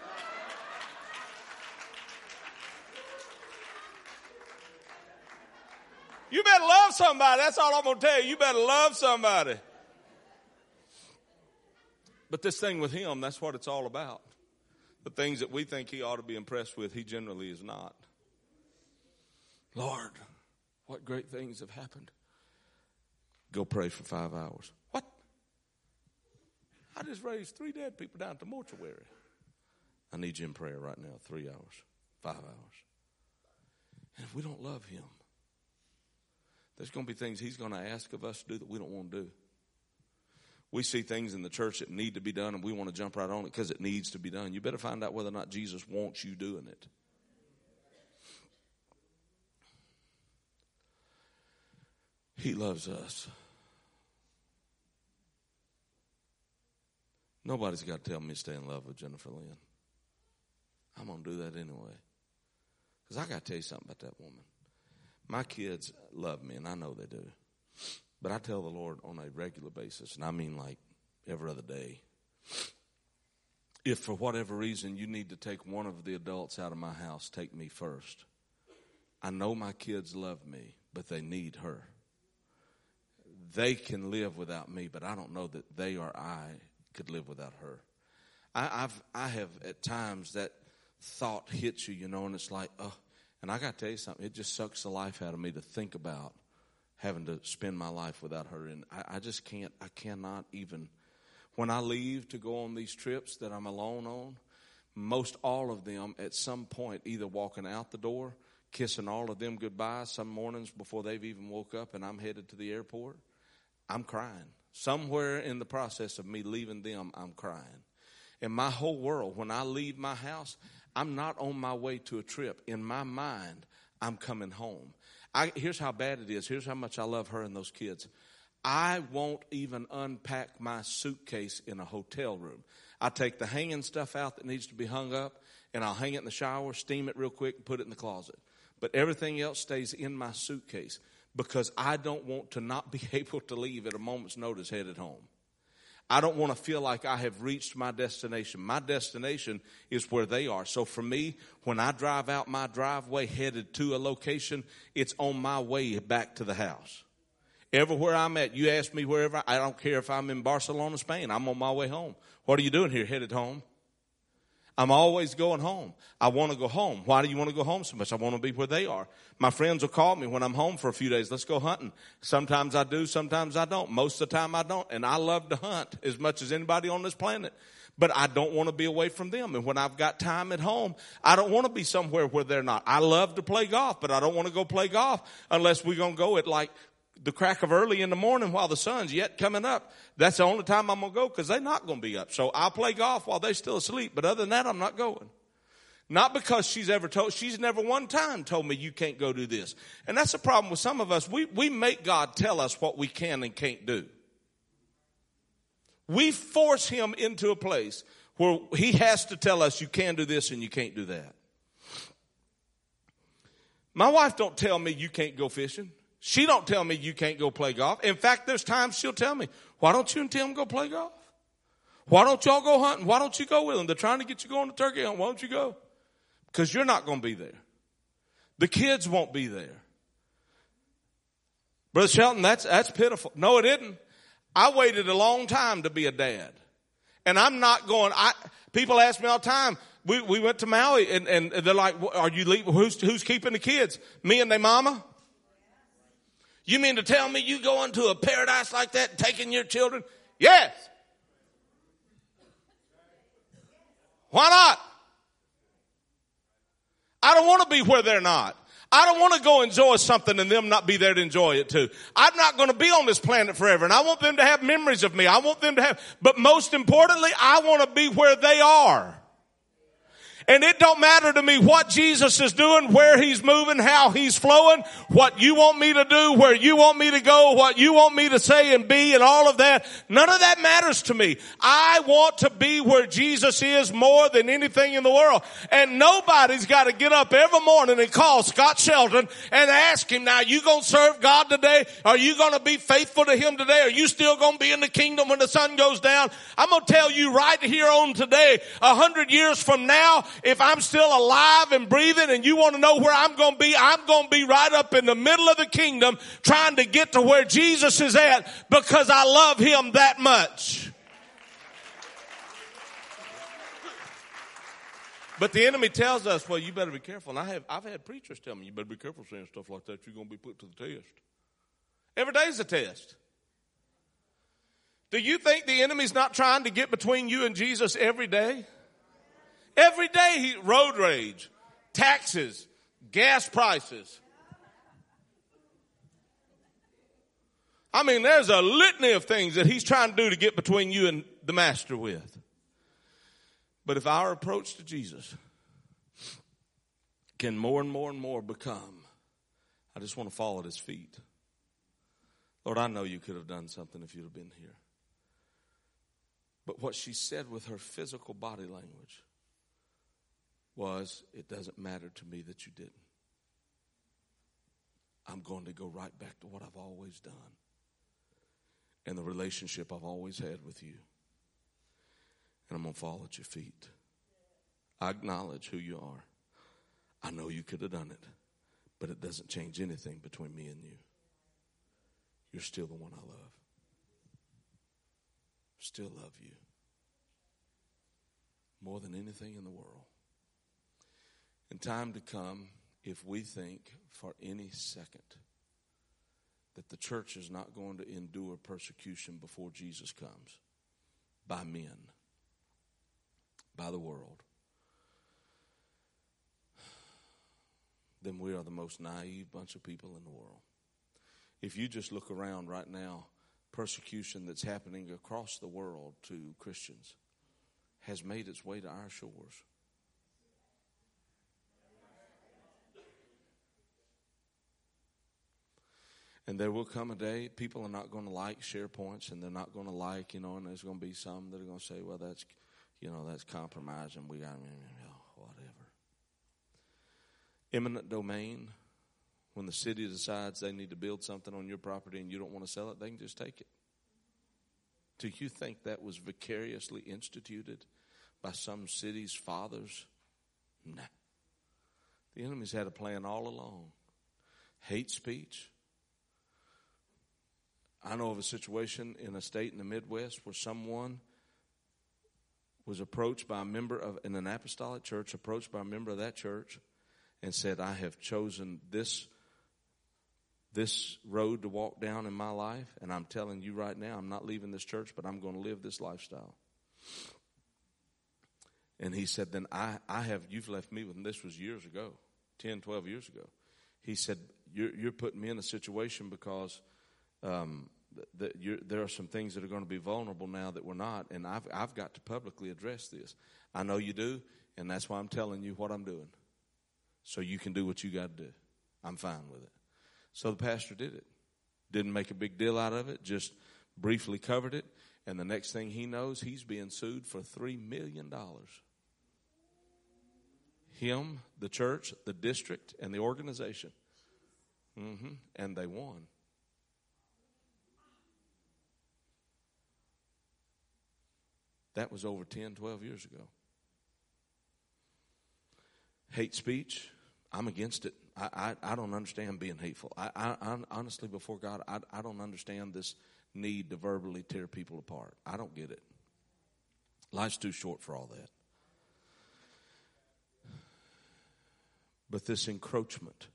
You better love somebody. That's all I'm going to tell you. You better love somebody. But this thing with him, that's what it's all about. The things that we think he ought to be impressed with, he generally is not. Lord, what great things have happened. Go pray for 5 hours. What? I just raised 3 dead people down at the mortuary. I need you in prayer right now, 3 hours, 5 hours. And if we don't love him, there's going to be things he's going to ask of us to do that we don't want to do. We see things in the church that need to be done, and we want to jump right on it because it needs to be done. You better find out whether or not Jesus wants you doing it. He loves us. Nobody's got to tell me to stay in love with Jennifer Lynn. I'm going to do that anyway. Because I got to tell you something about that woman. My kids love me, and I know they do. But I tell the Lord on a regular basis, and I mean like every other day, if for whatever reason you need to take one of the adults out of my house, take me first. I know my kids love me, but they need her. They can live without me, but I don't know that they or I could live without her. I have at times that thought hits you, and it's like, oh, and I got to tell you something, it just sucks the life out of me to think about having to spend my life without her. And I just can't, I cannot even. When I leave to go on these trips that I'm alone on, most all of them at some point either walking out the door, kissing all of them goodbye some mornings before they've even woke up and I'm headed to the airport, I'm crying. Somewhere in the process of me leaving them, I'm crying. In my whole world, when I leave my house, I'm not on my way to a trip. In my mind, I'm coming home. Here's how bad it is. Here's how much I love her and those kids. I won't even unpack my suitcase in a hotel room. I take the hanging stuff out that needs to be hung up, and I'll hang it in the shower, steam it real quick, and put it in the closet. But everything else stays in my suitcase because I don't want to not be able to leave at a moment's notice headed home. I don't want to feel like I have reached my destination. My destination is where they are. So for me, when I drive out my driveway headed to a location, it's on my way back to the house. Everywhere I'm at, you ask me wherever, I don't care if I'm in Barcelona, Spain, I'm on my way home. What are you doing here? Headed home. I'm always going home. I want to go home. Why do you want to go home so much? I want to be where they are. My friends will call me when I'm home for a few days. Let's go hunting. Sometimes I do, sometimes I don't. Most of the time I don't. And I love to hunt as much as anybody on this planet. But I don't want to be away from them. And when I've got time at home, I don't want to be somewhere where they're not. I love to play golf, but I don't want to go play golf unless we're going to go at like the crack of early in the morning while the sun's yet coming up. That's the only time I'm going to go because they're not going to be up. So I'll play golf while they're still asleep. But other than that, I'm not going. Not because she's never one time told me you can't go do this. And that's the problem with some of us. We make God tell us what we can and can't do. We force him into a place where he has to tell us you can do this and you can't do that. My wife don't tell me you can't go fishing. She don't tell me you can't go play golf. In fact, there's times she'll tell me, why don't you and Tim go play golf? Why don't y'all go hunting? Why don't you go with them? They're trying to get you going to turkey hunt. Why don't you go? Because you're not going to be there. The kids won't be there. Brother Shelton, that's pitiful. No, it isn't. I waited a long time to be a dad. And I'm not going, people ask me all the time, we went to Maui and they're like, are you leaving? Who's keeping the kids? Me and their mama? You mean to tell me you going to a paradise like that and taking your children? Yes. Why not? I don't want to be where they're not. I don't want to go enjoy something and them not be there to enjoy it too. I'm not going to be on this planet forever, and I want them to have memories of me. I want them to have, but most importantly, I want to be where they are. And it don't matter to me what Jesus is doing, where he's moving, how he's flowing, what you want me to do, where you want me to go, what you want me to say and be and all of that. None of that matters to me. I want to be where Jesus is more than anything in the world. And nobody's got to get up every morning and call Scott Sheldon and ask him, now, you going to serve God today? Are you going to be faithful to him today? Are you still going to be in the kingdom when the sun goes down? I'm going to tell you right here on today, 100 years from now, if I'm still alive and breathing and you want to know where I'm going to be right up in the middle of the kingdom trying to get to where Jesus is at because I love him that much. But the enemy tells us, well, you better be careful. And I've had preachers tell me, you better be careful saying stuff like that. You're going to be put to the test. Every day's a test. Do you think the enemy's not trying to get between you and Jesus every day? Every day, road rage, taxes, gas prices. I mean, there's a litany of things that he's trying to do to get between you and the master with. But if our approach to Jesus can more and more and more become, I just want to fall at his feet. Lord, I know you could have done something if you'd have been here. But what she said with her physical body language was, it doesn't matter to me that you didn't. I'm going to go right back to what I've always done and the relationship I've always had with you. And I'm going to fall at your feet. I acknowledge who you are. I know you could have done it, but it doesn't change anything between me and you. You're still the one I love. Still love you more than anything in the world. In time to come, if we think for any second that the church is not going to endure persecution before Jesus comes, by men, by the world, then we are the most naive bunch of people in the world. If you just look around right now, persecution that's happening across the world to Christians has made its way to our shores. And there will come a day people are not going to like SharePoints, and they're not going to like, and there's going to be some that are going to say, well, that's compromise, and we got whatever. Eminent domain, when the city decides they need to build something on your property and you don't want to sell it, they can just take it. Do you think that was vicariously instituted by some city's fathers? No. The enemy's had a plan all along. Hate speech. I know of a situation in a state in the Midwest where someone was approached by a member of, in an apostolic church, approached by a member of that church and said, I have chosen this road to walk down in my life, and I'm telling you right now, I'm not leaving this church, but I'm going to live this lifestyle. And he said, then you've left me with, and this was years ago, 10, 12 years ago. He said, you're putting me in a situation because there are some things that are going to be vulnerable now that we're not, and I've got to publicly address this. I know you do, and that's why I'm telling you what I'm doing, so you can do what you got to do. I'm fine with it. So the pastor did it. Didn't make a big deal out of it, just briefly covered it, and the next thing he knows, he's being sued for $3 million. Him, the church, the district, and the organization. And they won. That was over 10, 12 years ago. Hate speech, I'm against it. I don't understand being hateful. I honestly, before God, I don't understand this need to verbally tear people apart. I don't get it. Life's too short for all that. But this encroachment,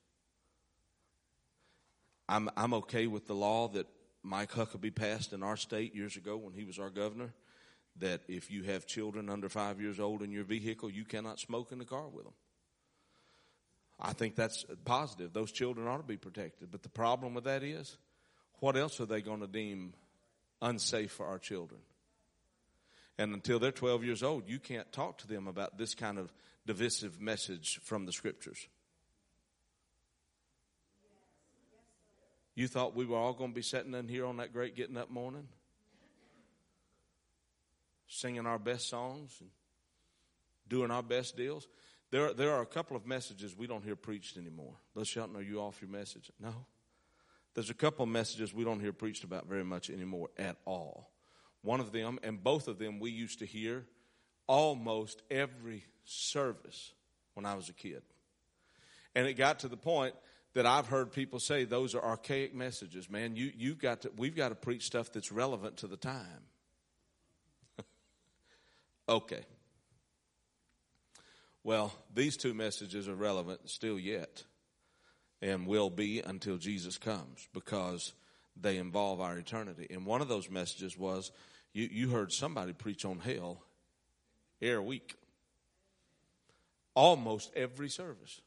I'm okay with the law that Mike Huckabee passed in our state years ago when he was our governor, that if you have children under 5 years old in your vehicle, you cannot smoke in the car with them. I think that's positive. Those children ought to be protected. But the problem with that is, what else are they going to deem unsafe for our children? And until they're 12 years old, you can't talk to them about this kind of divisive message from the Scriptures. You thought we were all going to be sitting in here on that great getting up morning, singing our best songs and doing our best deals? There are a couple of messages we don't hear preached anymore. Brother Shelton, are you off your message? No. There's a couple of messages we don't hear preached about very much anymore at all. One of them, and both of them we used to hear almost every service when I was a kid. And it got to the point that I've heard people say those are archaic messages. Man, we've got to preach stuff that's relevant to the time. Okay. Well, these two messages are relevant still yet and will be until Jesus comes because they involve our eternity. And one of those messages was, you heard somebody preach on hell every week. Almost every service.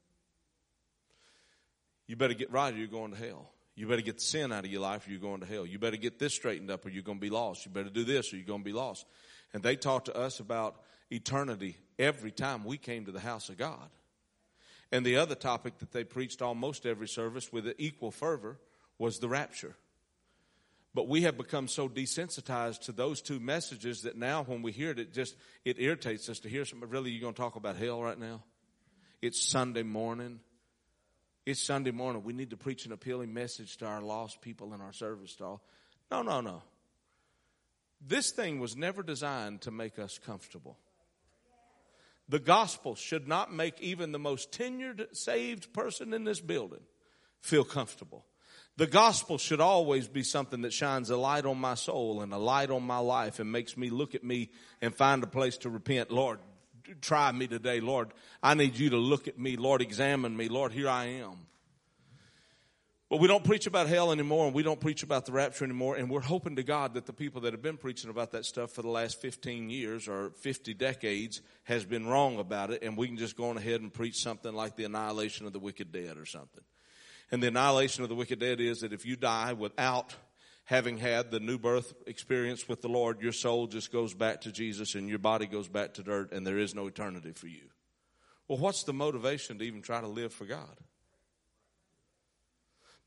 You better get right or you're going to hell. You better get the sin out of your life or you're going to hell. You better get this straightened up or you're going to be lost. You better do this or you're going to be lost. And they talked to us about eternity every time we came to the house of God. And the other topic that they preached almost every service with equal fervor was the rapture. But we have become so desensitized to those two messages that now when we hear it, it irritates us to hear something. Really, you're going to talk about hell right now? It's Sunday morning. It's Sunday morning. We need to preach an appealing message to our lost people in our service stall. No. This thing was never designed to make us comfortable. The gospel should not make even the most tenured, saved person in this building feel comfortable. The gospel should always be something that shines a light on my soul and a light on my life and makes me look at me and find a place to repent. Lord, try me today. Lord, I need you to look at me. Lord, examine me. Lord, here I am. But we don't preach about hell anymore, and we don't preach about the rapture anymore, and we're hoping to God that the people that have been preaching about that stuff for the last 15 years or 50 decades has been wrong about it, and we can just go on ahead and preach something like the annihilation of the wicked dead or something. And the annihilation of the wicked dead is that if you die without having had the new birth experience with the Lord, your soul just goes back to Jesus and your body goes back to dirt, and there is no eternity for you. Well, what's the motivation to even try to live for God?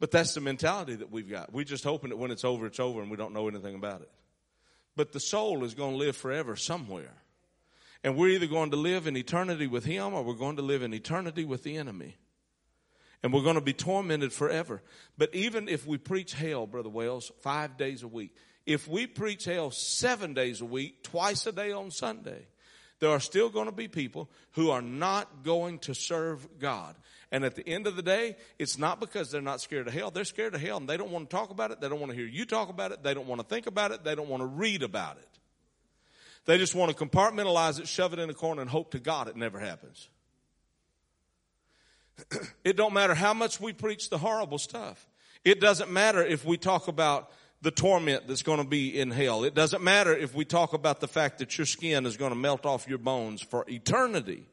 But that's the mentality that we've got. We're just hoping that when it's over, and we don't know anything about it. But the soul is going to live forever somewhere. And we're either going to live in eternity with him or we're going to live in eternity with the enemy. And we're going to be tormented forever. But even if we preach hell, Brother Wells, 5 days a week, if we preach hell 7 days a week, twice a day on Sunday, there are still going to be people who are not going to serve God. And at the end of the day, it's not because they're not scared of hell. They're scared of hell and they don't want to talk about it. They don't want to hear you talk about it. They don't want to think about it. They don't want to read about it. They just want to compartmentalize it, shove it in a corner, and hope to God it never happens. It don't matter how much we preach the horrible stuff. It doesn't matter if we talk about the torment that's going to be in hell. It doesn't matter if we talk about the fact that your skin is going to melt off your bones for eternity.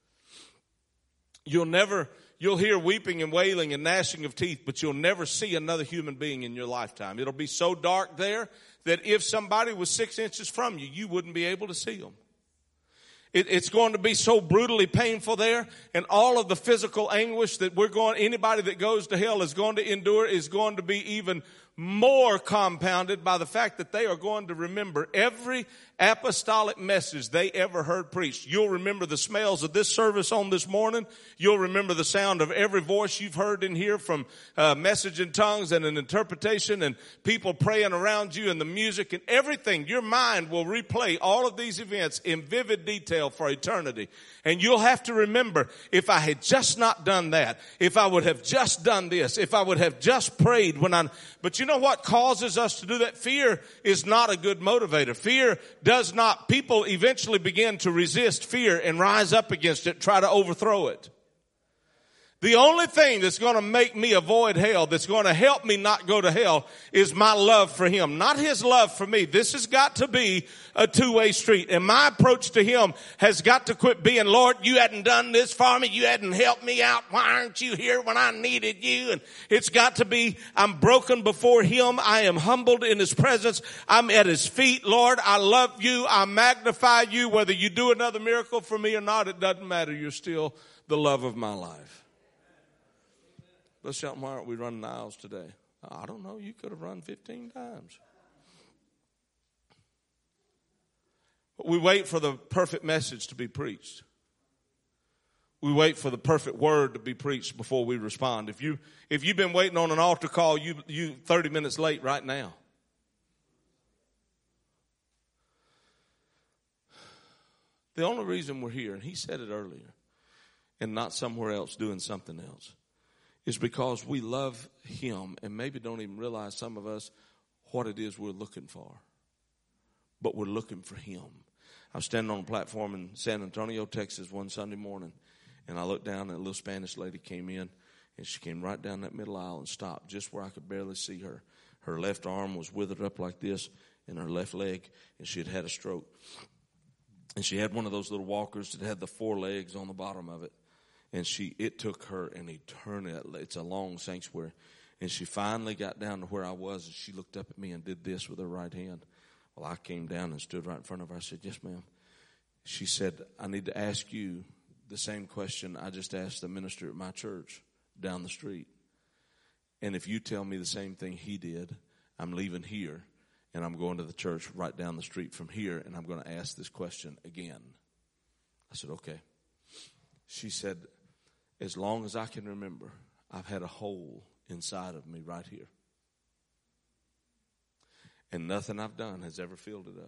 You'll hear weeping and wailing and gnashing of teeth, but you'll never see another human being in your lifetime. It'll be so dark there that if somebody was 6 inches from you, you wouldn't be able to see them. It's going to be so brutally painful there, and all of the physical anguish that anybody that goes to hell is going to endure is going to be even more compounded by the fact that they are going to remember every apostolic message they ever heard preached. You'll remember the smells of this service on this morning. You'll remember the sound of every voice you've heard in here from message in tongues and an interpretation and people praying around you and the music and everything. Your mind will replay all of these events in vivid detail for eternity. And you'll have to remember, if I had just not done that, if I would have just done this, if I would have just prayed but you know what causes us to do that? Fear is not a good motivator. Fear does not, people eventually begin to resist fear and rise up against it, try to overthrow it. The only thing that's going to make me avoid hell, that's going to help me not go to hell, is my love for him, not his love for me. This has got to be a two-way street. And my approach to him has got to quit being, Lord, you hadn't done this for me. You hadn't helped me out. Why aren't you here when I needed you? And it's got to be, I'm broken before him. I am humbled in his presence. I'm at his feet. Lord, I love you. I magnify you. Whether you do another miracle for me or not, it doesn't matter. You're still the love of my life. Let's shout, why aren't we running the aisles today? I don't know. You could have run 15 times. But we wait for the perfect message to be preached. We wait for the perfect word to be preached before we respond. If you've been waiting on an altar call, you 30 minutes late right now. The only reason we're here, and he said it earlier, and not somewhere else doing something else, is because we love him and maybe don't even realize, some of us, what it is we're looking for. But we're looking for him. I was standing on a platform in San Antonio, Texas one Sunday morning, and I looked down and a little Spanish lady came in, and she came right down that middle aisle and stopped just where I could barely see her. Her left arm was withered up like this and her left leg, and she had had a stroke. And she had one of those little walkers that had the 4 legs on the bottom of it. And it took her an eternity. It's a long sanctuary. And she finally got down to where I was, and she looked up at me and did this with her right hand. Well, I came down and stood right in front of her. I said, yes, ma'am. She said, I need to ask you the same question I just asked the minister at my church down the street. And if you tell me the same thing he did, I'm leaving here, and I'm going to the church right down the street from here, and I'm going to ask this question again. I said, okay. She said, as long as I can remember, I've had a hole inside of me right here. And nothing I've done has ever filled it up.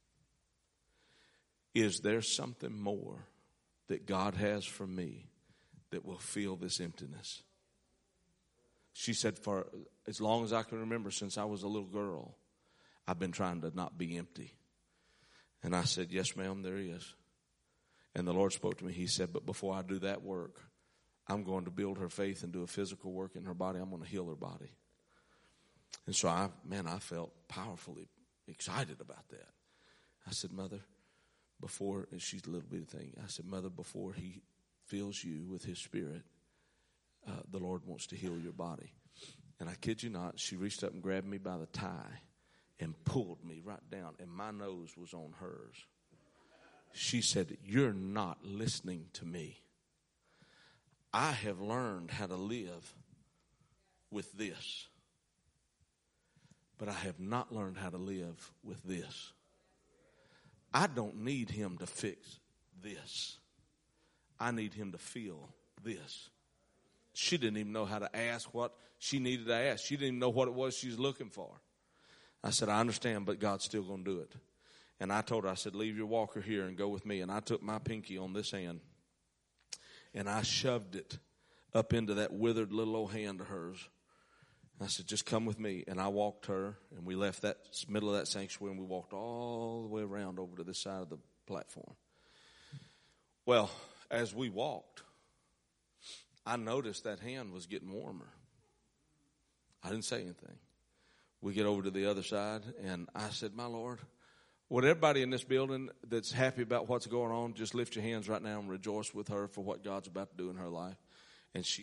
Is there something more that God has for me that will fill this emptiness? She said, for as long as I can remember, since I was a little girl, I've been trying to not be empty. And I said, yes, ma'am, there is. And the Lord spoke to me. He said, but before I do that work, I'm going to build her faith and do a physical work in her body. I'm going to heal her body. And so I felt powerfully excited about that. I said, Mother, before, and she's a little bitty thing. I said, Mother, before he fills you with his spirit, the Lord wants to heal your body. And I kid you not, she reached up and grabbed me by the tie and pulled me right down. And my nose was on hers. She said, you're not listening to me. I have learned how to live with this. But I have not learned how to live with this. I don't need him to fix this. I need him to feel this. She didn't even know how to ask what she needed to ask. She didn't even know what it was she was looking for. I said, I understand, but God's still going to do it. And I told her, I said, leave your walker here and go with me. And I took my pinky on this hand, and I shoved it up into that withered little old hand of hers. And I said, just come with me. And I walked her, and we left that middle of that sanctuary, and we walked all the way around over to this side of the platform. Well, as we walked, I noticed that hand was getting warmer. I didn't say anything. We get over to the other side, and I said, my Lord, would everybody in this building that's happy about what's going on, just lift your hands right now and rejoice with her for what God's about to do in her life? And it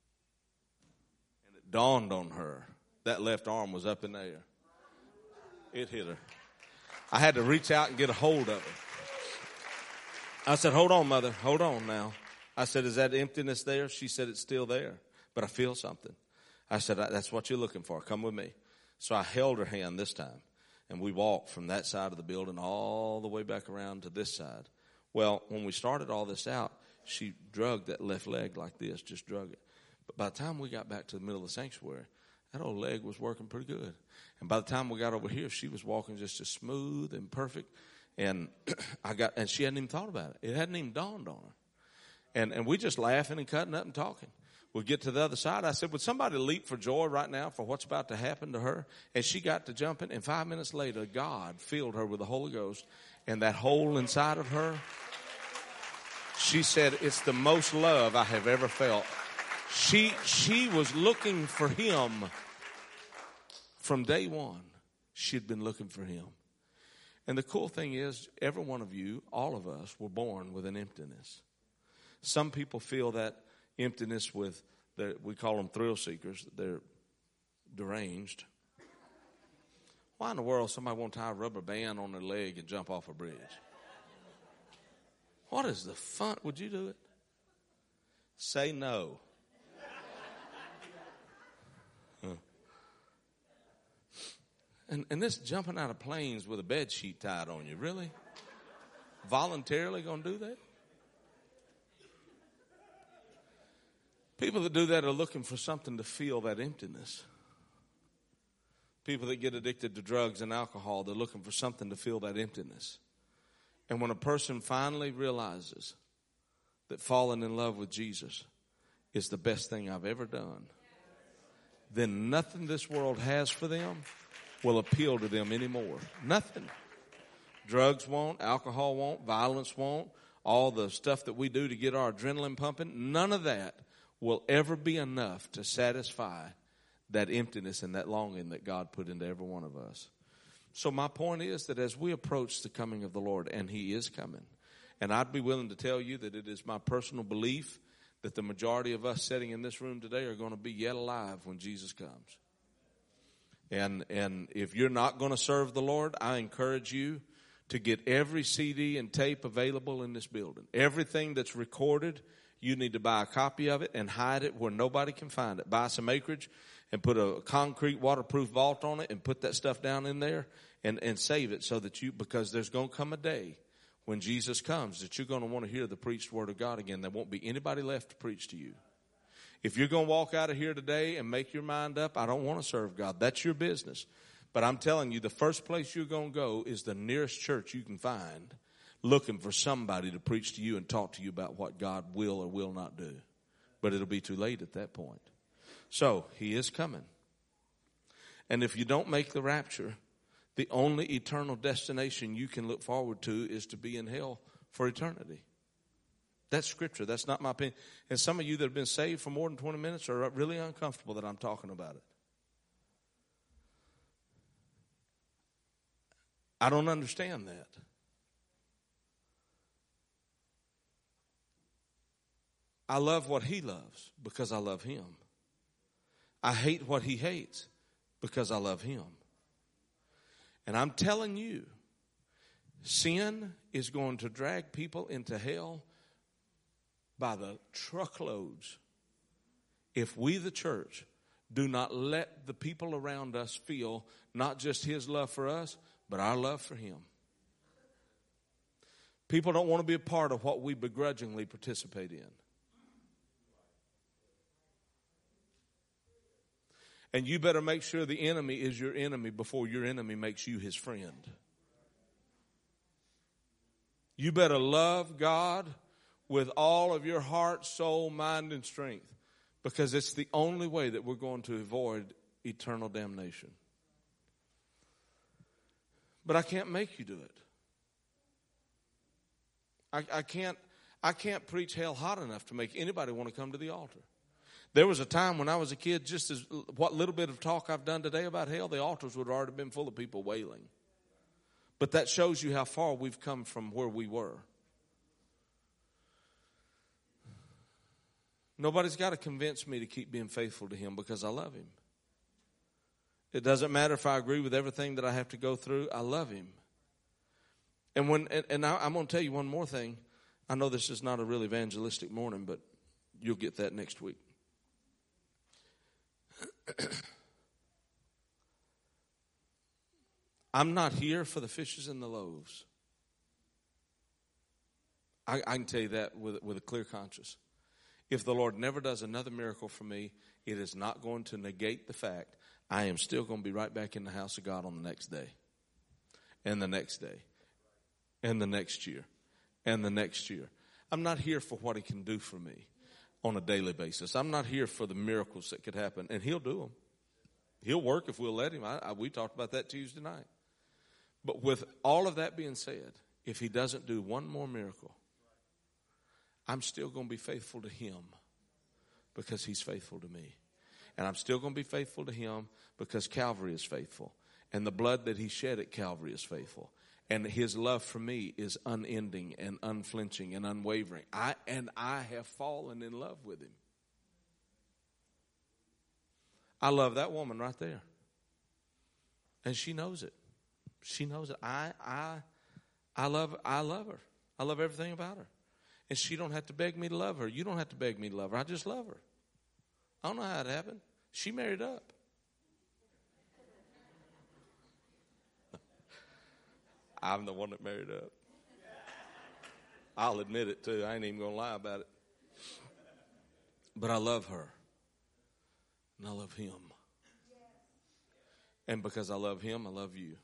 dawned on her, that left arm was up in the air. It hit her. I had to reach out and get a hold of it. I said, hold on, mother, hold on now. I said, is that emptiness there? She said, it's still there, but I feel something. I said, that's what you're looking for. Come with me. So I held her hand this time, and we walked from that side of the building all the way back around to this side. Well, when we started all this out, she drugged that left leg like this, just drug it. But by the time we got back to the middle of the sanctuary, that old leg was working pretty good. And by the time we got over here, she was walking just as smooth and perfect. And and she hadn't even thought about it. It hadn't even dawned on her. And we just laughing and cutting up and talking. We get to the other side. I said, would somebody leap for joy right now for what's about to happen to her? And she got to jumping. And 5 minutes later, God filled her with the Holy Ghost. And that hole inside of her, she said, it's the most love I have ever felt. She was looking for him from day one. She'd been looking for him. And the cool thing is, every one of you, all of us, were born with an emptiness. Some people feel that emptiness with, we call them thrill seekers. They're deranged. Why in the world somebody won't tie a rubber band on their leg and jump off a bridge? What is the fun? Would you do it? Say no. And this jumping out of planes with a bed sheet tied on you, really? Voluntarily going to do that? People that do that are looking for something to fill that emptiness. People that get addicted to drugs and alcohol, they're looking for something to fill that emptiness. And when a person finally realizes that falling in love with Jesus is the best thing I've ever done, then nothing this world has for them will appeal to them anymore. Nothing. Drugs won't, alcohol won't, violence won't, all the stuff that we do to get our adrenaline pumping, none of that will ever be enough to satisfy that emptiness and that longing that God put into every one of us. So my point is that as we approach the coming of the Lord, and he is coming, and I'd be willing to tell you that it is my personal belief that the majority of us sitting in this room today are going to be yet alive when Jesus comes. And if you're not going to serve the Lord, I encourage you to get every CD and tape available in this building. Everything that's recorded, you need to buy a copy of it and hide it where nobody can find it. Buy some acreage and put a concrete waterproof vault on it and put that stuff down in there and save it so that because there's going to come a day when Jesus comes that you're going to want to hear the preached word of God again. There won't be anybody left to preach to you. If you're going to walk out of here today and make your mind up, I don't want to serve God. That's your business. But I'm telling you, the first place you're going to go is the nearest church you can find, looking for somebody to preach to you and talk to you about what God will or will not do. But it'll be too late at that point. So, he is coming. And if you don't make the rapture, the only eternal destination you can look forward to is to be in hell for eternity. That's scripture. That's not my opinion. And some of you that have been saved for more than 20 minutes are really uncomfortable that I'm talking about it. I don't understand that. I love what he loves because I love him. I hate what he hates because I love him. And I'm telling you, sin is going to drag people into hell by the truckloads if we, the church, Do not let the people around us feel not just his love for us, but our love for him. People don't want to be a part of what we begrudgingly participate in. And you better make sure the enemy is your enemy before your enemy makes you his friend. You better love God with all of your heart, soul, mind, and strength, because it's the only way that we're going to avoid eternal damnation. But I can't make you do it. I can't preach hell hot enough to make anybody want to come to the altar. There was a time when I was a kid, just as what little bit of talk I've done today about hell, the altars would have already been full of people wailing. But that shows you how far we've come from where we were. Nobody's got to convince me to keep being faithful to him because I love him. It doesn't matter if I agree with everything that I have to go through. I love him. And I'm going to tell you one more thing. I know this is not a real evangelistic morning, but you'll get that next week. I'm not here for the fishes and the loaves. I can tell you that with a clear conscience. If the Lord never does another miracle for me, it is not going to negate the fact I am still going to be right back in the house of God on the next day, and the next day, and the next year, and the next year. I'm not here for what he can do for me on a daily basis. I'm not here for the miracles that could happen, and he'll do them. He'll work if we'll let him. We talked about that Tuesday night. But with all of that being said, if he doesn't do one more miracle, I'm still going to be faithful to him because he's faithful to me. And I'm still going to be faithful to him because Calvary is faithful. And the blood that he shed at Calvary is faithful. And his love for me is unending and unflinching and unwavering. I have fallen in love with him. I love that woman right there. And she knows it. She knows it. I love her. I love everything about her. And she don't have to beg me to love her. You don't have to beg me to love her. I just love her. I don't know how it happened. She married up. I'm the one that married up. I'll admit it too. I ain't even going to lie about it. But I love her. And I love him. And because I love him, I love you.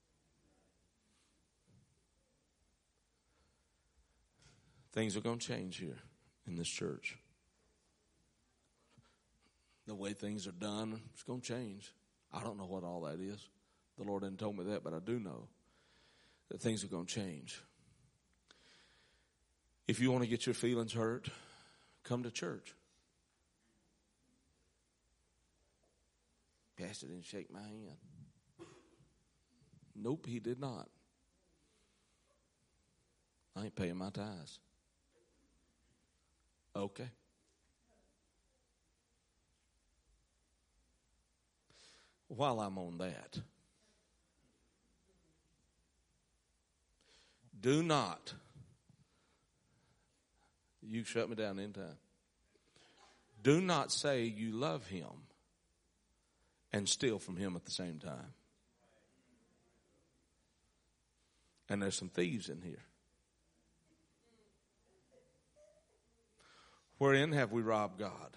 Things are going to change here in this church. The way things are done, it's going to change. I don't know what all that is. The Lord didn't tell me that, but I do know that things are going to change. If you want to get your feelings hurt, come to church. Pastor didn't shake my hand. Nope, he did not. I ain't paying my tithes. Okay. While I'm on that, do not, you shut me down anytime. Do not say you love him and steal from him at the same time. And there's some thieves in here. Wherein have we robbed God?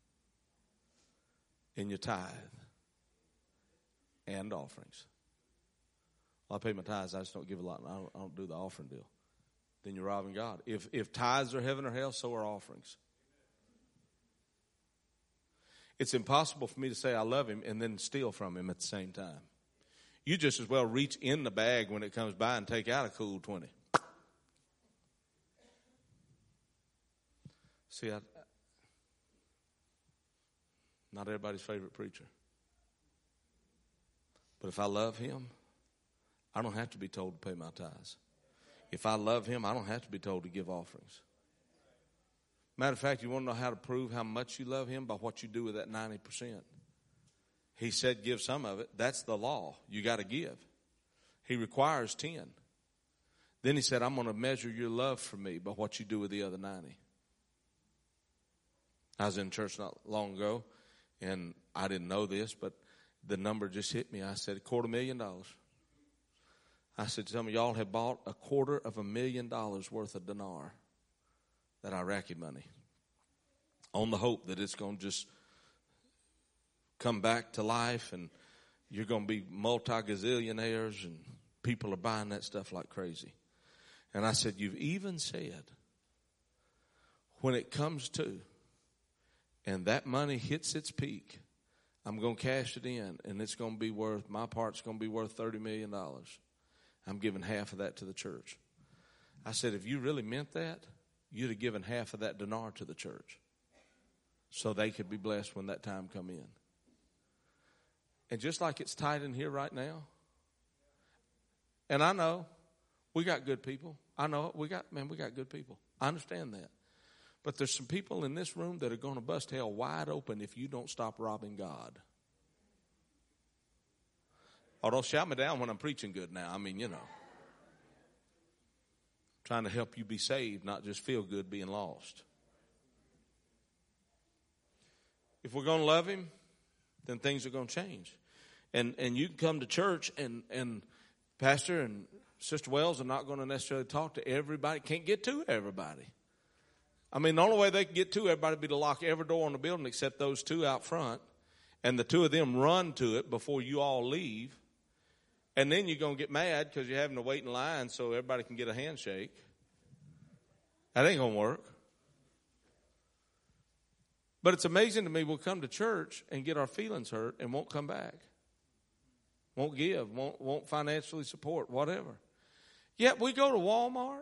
In your tithe and offerings. Well, I pay my tithes, I just don't give a lot. I don't do the offering deal. Then you're robbing God. If tithes are heaven or hell, so are offerings. It's impossible for me to say I love him and then steal from him at the same time. You just as well reach in the bag when it comes by and take out a cool 20. See, not everybody's favorite preacher. But if I love him, I don't have to be told to pay my tithes. If I love him, I don't have to be told to give offerings. Matter of fact, you want to know how to prove how much you love him? By what you do with that 90%. He said give some of it. That's the law. You got to give. He requires 10. Then he said, I'm going to measure your love for me by what you do with the other 90. I was in church not long ago, And I didn't know this, but the number just hit me. I said, $250,000. I said, some of y'all have bought $250,000 worth of dinar, that Iraqi money, on the hope that it's going to just come back to life and you're going to be multi-gazillionaires and people are buying that stuff like crazy. And I said, you've even said, when it comes to, and that money hits its peak, I'm going to cash it in, and it's going to be worth, my part's going to be worth $30 million. I'm giving half of that to the church. I said, if you really meant that, you'd have given half of that dinar to the church so they could be blessed when that time come in. And just like it's tight in here right now, and I know we got good people. I know we got good people. I understand that. But there's some people in this room that are going to bust hell wide open if you don't stop robbing God. Oh, don't shout me down when I'm preaching good now. I mean, trying to help you be saved, not just feel good being lost. If we're going to love him, then things are going to change. And you can come to church and Pastor and Sister Wells are not going to necessarily talk to everybody, can't get to everybody. I mean, the only way they can get to everybody would be to lock every door in the building except those two out front, and the two of them run to it before you all leave. And then you're going to get mad because you're having to wait in line so everybody can get a handshake. That ain't going to work. But it's amazing to me, we'll come to church and get our feelings hurt and won't come back. Won't give, won't financially support, whatever. Yet we go to Walmart.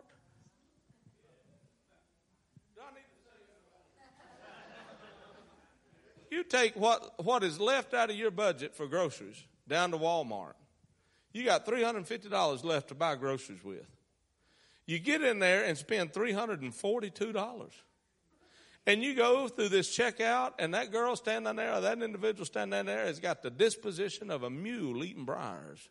You take what is left out of your budget for groceries down to Walmart. You got $350 left to buy groceries with. You get in there and spend $342. And you go through this checkout, and that girl standing there, or that individual standing there, has got the disposition of a mule eating briars.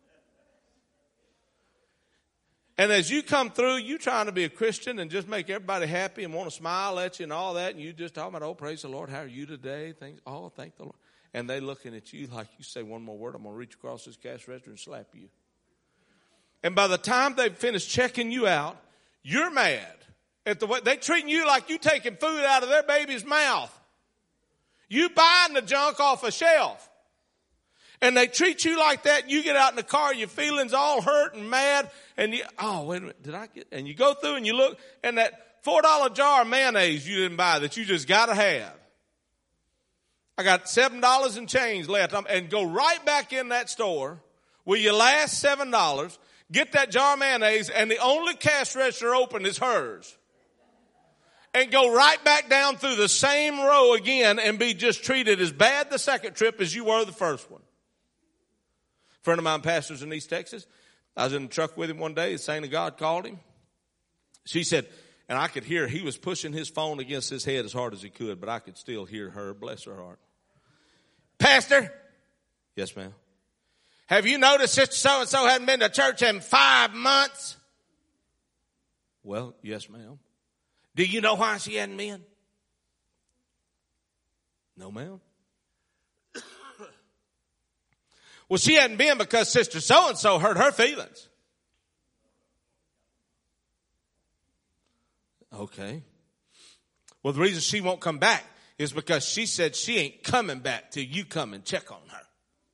And as you come through, you trying to be a Christian and just make everybody happy and want to smile at you and all that, and you just talking about, oh, praise the Lord, how are you today? Oh, thank the Lord. And they looking at you like you say one more word, I'm going to reach across this cash register and slap you. And by the time they've finished checking you out, you're mad at the way they're treating you like you taking food out of their baby's mouth. You buying the junk off a shelf. And they treat you like that, and you get out in the car, your feelings all hurt and mad, and you, oh, wait a minute, and you go through and you look, and that $4 jar of mayonnaise you didn't buy that you just got to have. I got $7 and change left, and go right back in that store with your last $7, get that jar of mayonnaise, and the only cash register open is hers. And go right back down through the same row again and be just treated as bad the second trip as you were the first one. A friend of mine pastors in East Texas. I was in the truck with him one day. The saint of God called him. She said, and I could hear he was pushing his phone against his head as hard as he could, but I could still hear her. Bless her heart. Pastor? Yes, ma'am. Have you noticed Sister So-and-so hadn't been to church in 5 months? Well, yes, ma'am. Do you know why she hadn't been? No, ma'am. Well, she hadn't been because Sister So-and-so hurt her feelings. Okay. Well, the reason she won't come back is because she said she ain't coming back till you come and check on her.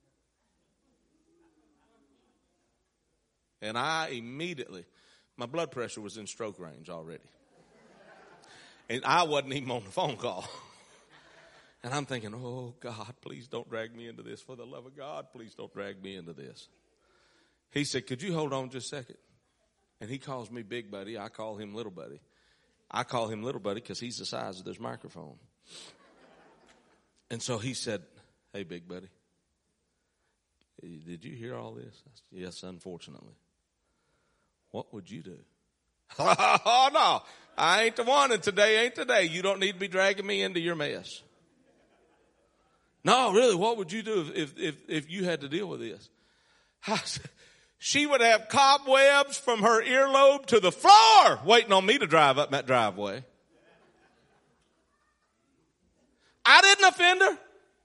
And I immediately, my blood pressure was in stroke range already. And I wasn't even on the phone call. And I'm thinking, oh, God, please don't drag me into this. For the love of God, please don't drag me into this. He said, could you hold on just a second? And he calls me Big Buddy. I call him Little Buddy. I call him Little Buddy because he's the size of this microphone. And so he said, hey, Big Buddy, did you hear all this? I said, yes, unfortunately. What would you do? Oh, no, I ain't the one, and today ain't today. You don't need to be dragging me into your mess. No, really, what would you do if you had to deal with this? She would have cobwebs from her earlobe to the floor waiting on me to drive up that driveway. I didn't offend her.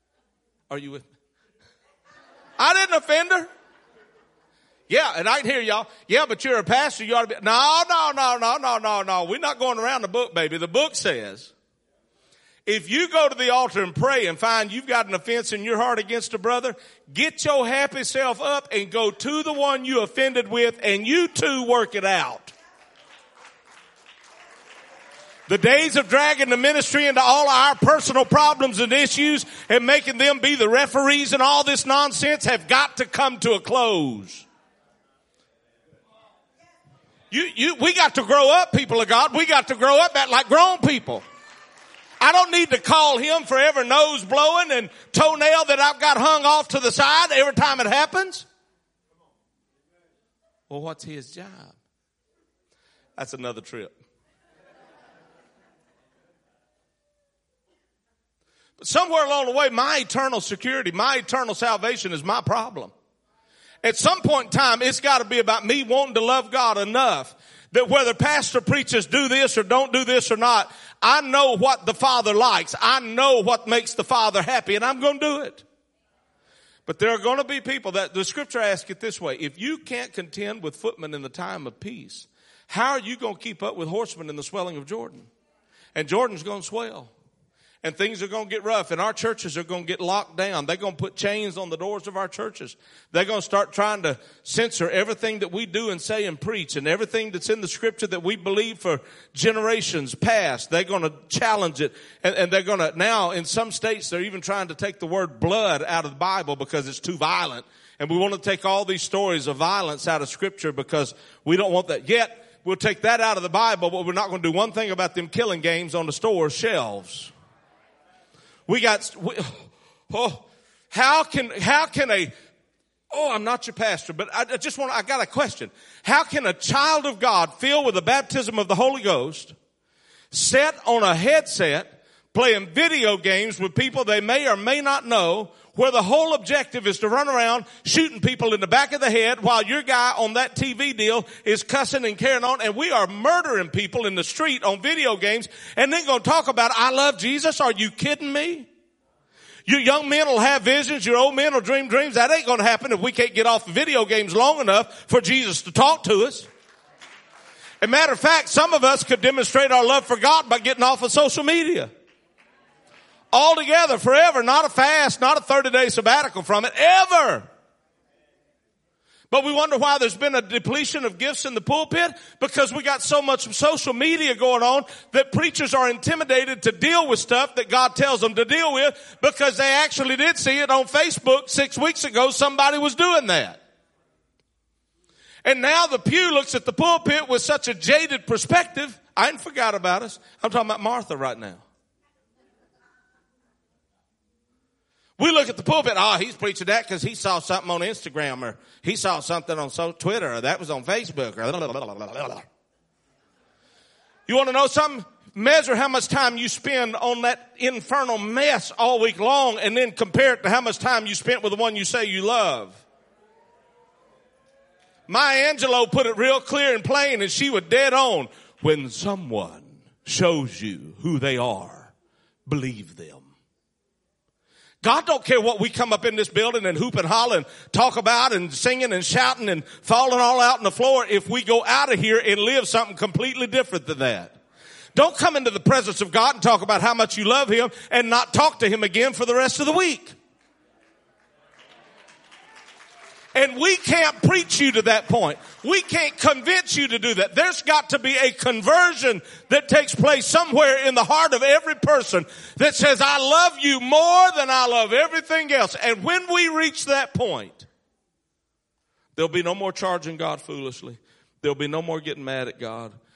Are you with me? I didn't offend her. Yeah, and I can hear y'all. Yeah, but you're a pastor. You ought to be. No. We're not going around the book, baby. The book says, if you go to the altar and pray and find you've got an offense in your heart against a brother, get your happy self up and go to the one you offended with, and you two work it out. The days of dragging the ministry into all our personal problems and issues and making them be the referees and all this nonsense have got to come to a close. We got to grow up, people of God. We got to grow up act like grown people. I don't need to call him for every nose blowing and toenail that I've got hung off to the side every time it happens. Well, what's his job? That's another trip. But somewhere along the way, my eternal security, my eternal salvation is my problem. At some point in time, it's got to be about me wanting to love God enough that whether pastor preachers do this or don't do this or not, I know what the Father likes. I know what makes the Father happy, and I'm going to do it. But there are going to be people that the scripture asks it this way. If you can't contend with footmen in the time of peace, how are you going to keep up with horsemen in the swelling of Jordan? And Jordan's going to swell. And things are going to get rough, and our churches are going to get locked down. They're going to put chains on the doors of our churches. They're going to start trying to censor everything that we do and say and preach, and everything that's in the scripture that we believe for generations past. They're going to challenge it, and they're going to, now in some states, they're even trying to take the word blood out of the Bible because it's too violent. And we want to take all these stories of violence out of scripture because we don't want that. Yet, we'll take that out of the Bible, but we're not going to do one thing about them killing games on the store shelves. How can I'm not your pastor, but I got a question. How can a child of God filled with the baptism of the Holy Ghost sit on a headset playing video games with people they may or may not know, where the whole objective is to run around shooting people in the back of the head while your guy on that TV deal is cussing and carrying on, and we are murdering people in the street on video games, and then going to talk about, I love Jesus? Are you kidding me? You young men will have visions, your old men will dream dreams. That ain't going to happen if we can't get off the video games long enough for Jesus to talk to us. As a matter of fact, some of us could demonstrate our love for God by getting off of social media. Altogether, forever, not a fast, not a 30-day sabbatical from it, ever. But we wonder why there's been a depletion of gifts in the pulpit, because we got so much social media going on that preachers are intimidated to deal with stuff that God tells them to deal with, because they actually did see it on Facebook 6 weeks ago. Somebody was doing that. And now the pew looks at the pulpit with such a jaded perspective. I hadn't forgot about us. I'm talking about Martha right now. We look at the pulpit, he's preaching that because he saw something on Instagram, or he saw something on Twitter, or that was on Facebook. Or You want to know something? Measure how much time you spend on that infernal mess all week long, and then compare it to how much time you spent with the one you say you love. Maya Angelou put it real clear and plain, and she was dead on. When someone shows you who they are, believe them. God don't care what we come up in this building and hoop and holler and talk about and singing and shouting and falling all out on the floor if we go out of here and live something completely different than that. Don't come into the presence of God and talk about how much you love him and not talk to him again for the rest of the week. And we can't preach you to that point. We can't convince you to do that. There's got to be a conversion that takes place somewhere in the heart of every person that says, I love you more than I love everything else. And when we reach that point, there'll be no more charging God foolishly. There'll be no more getting mad at God.